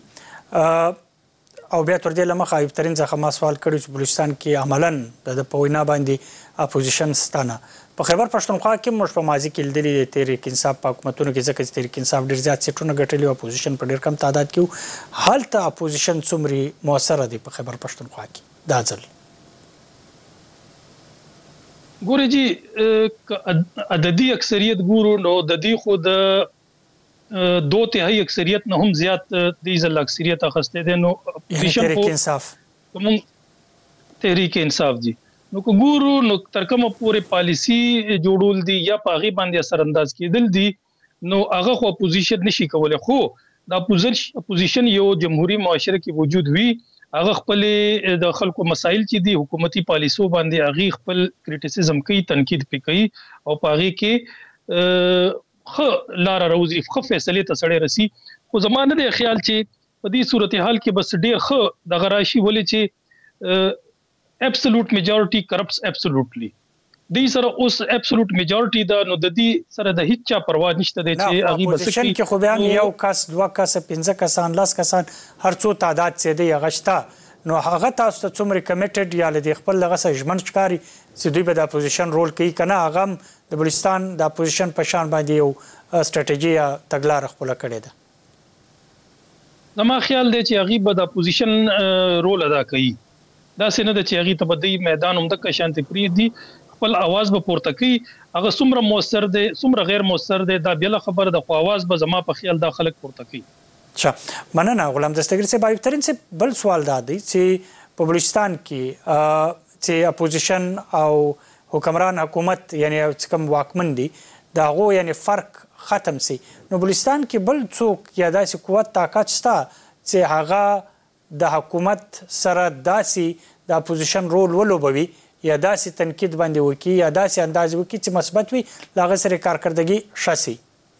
او بیا تر دې لمخه ایب ترين ځخه ما سوال کړی چې بلوچستان کې عملاً د پوینا باندې اپوزیشن ستانه په خیبر پښتونخوا کې موږ په ماضي کې لیدلې تحریک انصاف په حکومتونو کې ځکه چې تحریک انصاف ډېر زیات سیټونه ګټلي او اپوزیشن په ډېر کم تعداد کې حالت اپوزیشن څومره موثر دي په خیبر پښتونخوا کې دا ځل ګورې جی عددي اکثریت ګورو نو د دې خو د دو تهائی اکثریت نه هم زیات د ځل اکثریت اخسته دي نو اپوزیشن تحریک انصاف کوم تحریک انصاف دي نو ګورو نو تر کومه پورې پالیسی جوړول دي یا پاغي باندې اثر انداز کېدل دي نو هغه خو اپوزیشن نشي کولای خو د اپوزیشن یو جمهوریت معاشره کې وجود وي هغه خپل د خلکو مسایل چې دي حکومتي پالیسو باندې هغه خپل کریټیسیزم کوي تنقید کوي او پاغي کې خو لار روزي خو فیصله ته سړی رسی خو زمانه د خیال چې په دې صورتحال کې بس ډېر خو د غراشي ولې چې absolute majority corrupts absolutely دې سره اوس absolute majority دا نو د دې سره د هیڅ چا پروا نشته دی چې هغه بس کې خو بیا یو کس دوه کس پنځه کسان لاس کسان هر څو تعداد څه دی غشتا نو هغه تاسو ته څومره کمیټډ یا ل دې خپل لغه سجمن ښکاری چې دوی به د اپوزیشن رول کوي کنه هغه د بلوچستان د اپوزیشن په شان باندې یو سټریټیجی یا تګلار خپل کړی ده زما خیال دی چې هغه به د اپوزیشن رول ادا کوي دا سینه د چېغي ته بدی میدان هم د شانتي پری دي خپل आवाज به پورته کوي هغه څومره موثر دي څومره غیر موثر دي دا بل خبر د خو आवाज به زما په خیال د خلک پورته کوي اچھا مننه غلام دستګیر صاحب ایب ترين سے بل سوال دا دی چې په بلوچستان کې چې اپوزیشن او حکمران حکومت یعنی کوم واکمن دي دا غو یعنی فرق ختم سي نو بلوچستان کې بل څوک یا داسې قوت طاقت شته چې هغه د حکومت سره داسې د اپوزیشن رول ولوبوي یا داسې تنقید باندې وکي یا داسې انداز وکي چې مثبت وي لاغه سره کارکردګي شاسي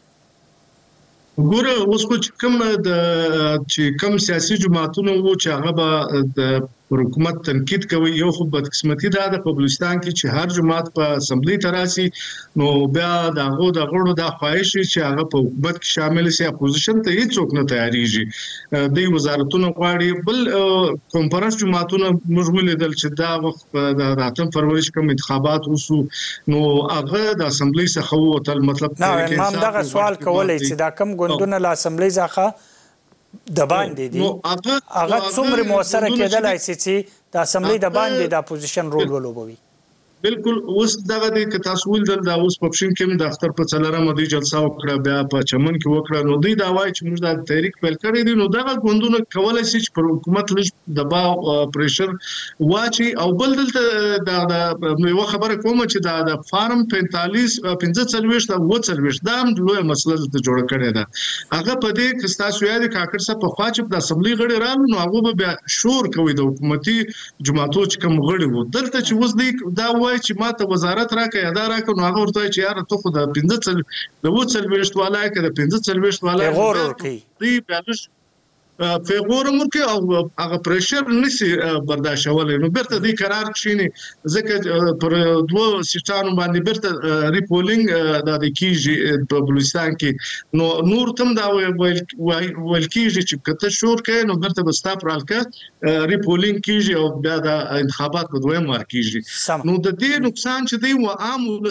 ګوره اوس کوم د چې کوم سیاسي جماعتونو وو چې هغه به د حکومت تنقید کوي یو خو بدقسمتي ده د بلوچستان کې چې هر جماعت په اسمبلی تراسي نو بیا دغه د غړو د خواهش چې هغه په حکومت کې شامل شي اپوزیشن ته هیڅ نه تیاریږي د وزارتونو غواړي بل کنفرانس جماعتونو موږ ولیدل چې دا وخت د راتم فروری کوم انتخابات وسو نو هغه د اسمبلی څخه وتل مطلب نه ما دغه سوال کولای چې دا کم ګوندونه له اسمبلی څخه د باندې دي هغه څومره موثر کېدلای شي چې د اسمبلی د باندې د اپوزیشن رول ولوبوي بالکل اوس دغه د تاسو ول د اوس په پښین کې د اختر په څلورمه د جلسه وکړه بیا په چمن کې وکړه نو دوی دا وایي چې موږ د تحریک پیل کړی دی نو دغه غوندونه کولای شي چې پر حکومت لږ دباو پریشر واچي او بل دلته د یو خبره کوم چې د فارم پینتالیس پنځه څلويشت او څلويشت دا هم لوی مسله ته جوړ کړی ده هغه په دې کې تاسو یاد کاکړ څخه په خوا چې د اسمبلی غړي رالو نو هغه به شور کوي د حکومتي جماعتو چې کوم غړي وو دلته چې اوس دی دا چې ماته وزارت راکې ادا راکې نو هغه ورته چې یار ته خو د پنځه څل د و څلويشت والای کې د پنځه څلويشت والای غور ورکی دی بیاش پیغور مرکه او هغه پریشر نسی برداشتولای نو برته دی قرار کشینی ځکه پر دوه سیټانو باندې برته ریپولینګ د کیږي په بلوچستان کې نو نور تم دا ویل کیږي چې کته شور کې نو برته بستا پرالکه ریپولینګ کیږي او بیا د انتخابات په دویم مار کیږي نو د دې نقصان چې دی و عام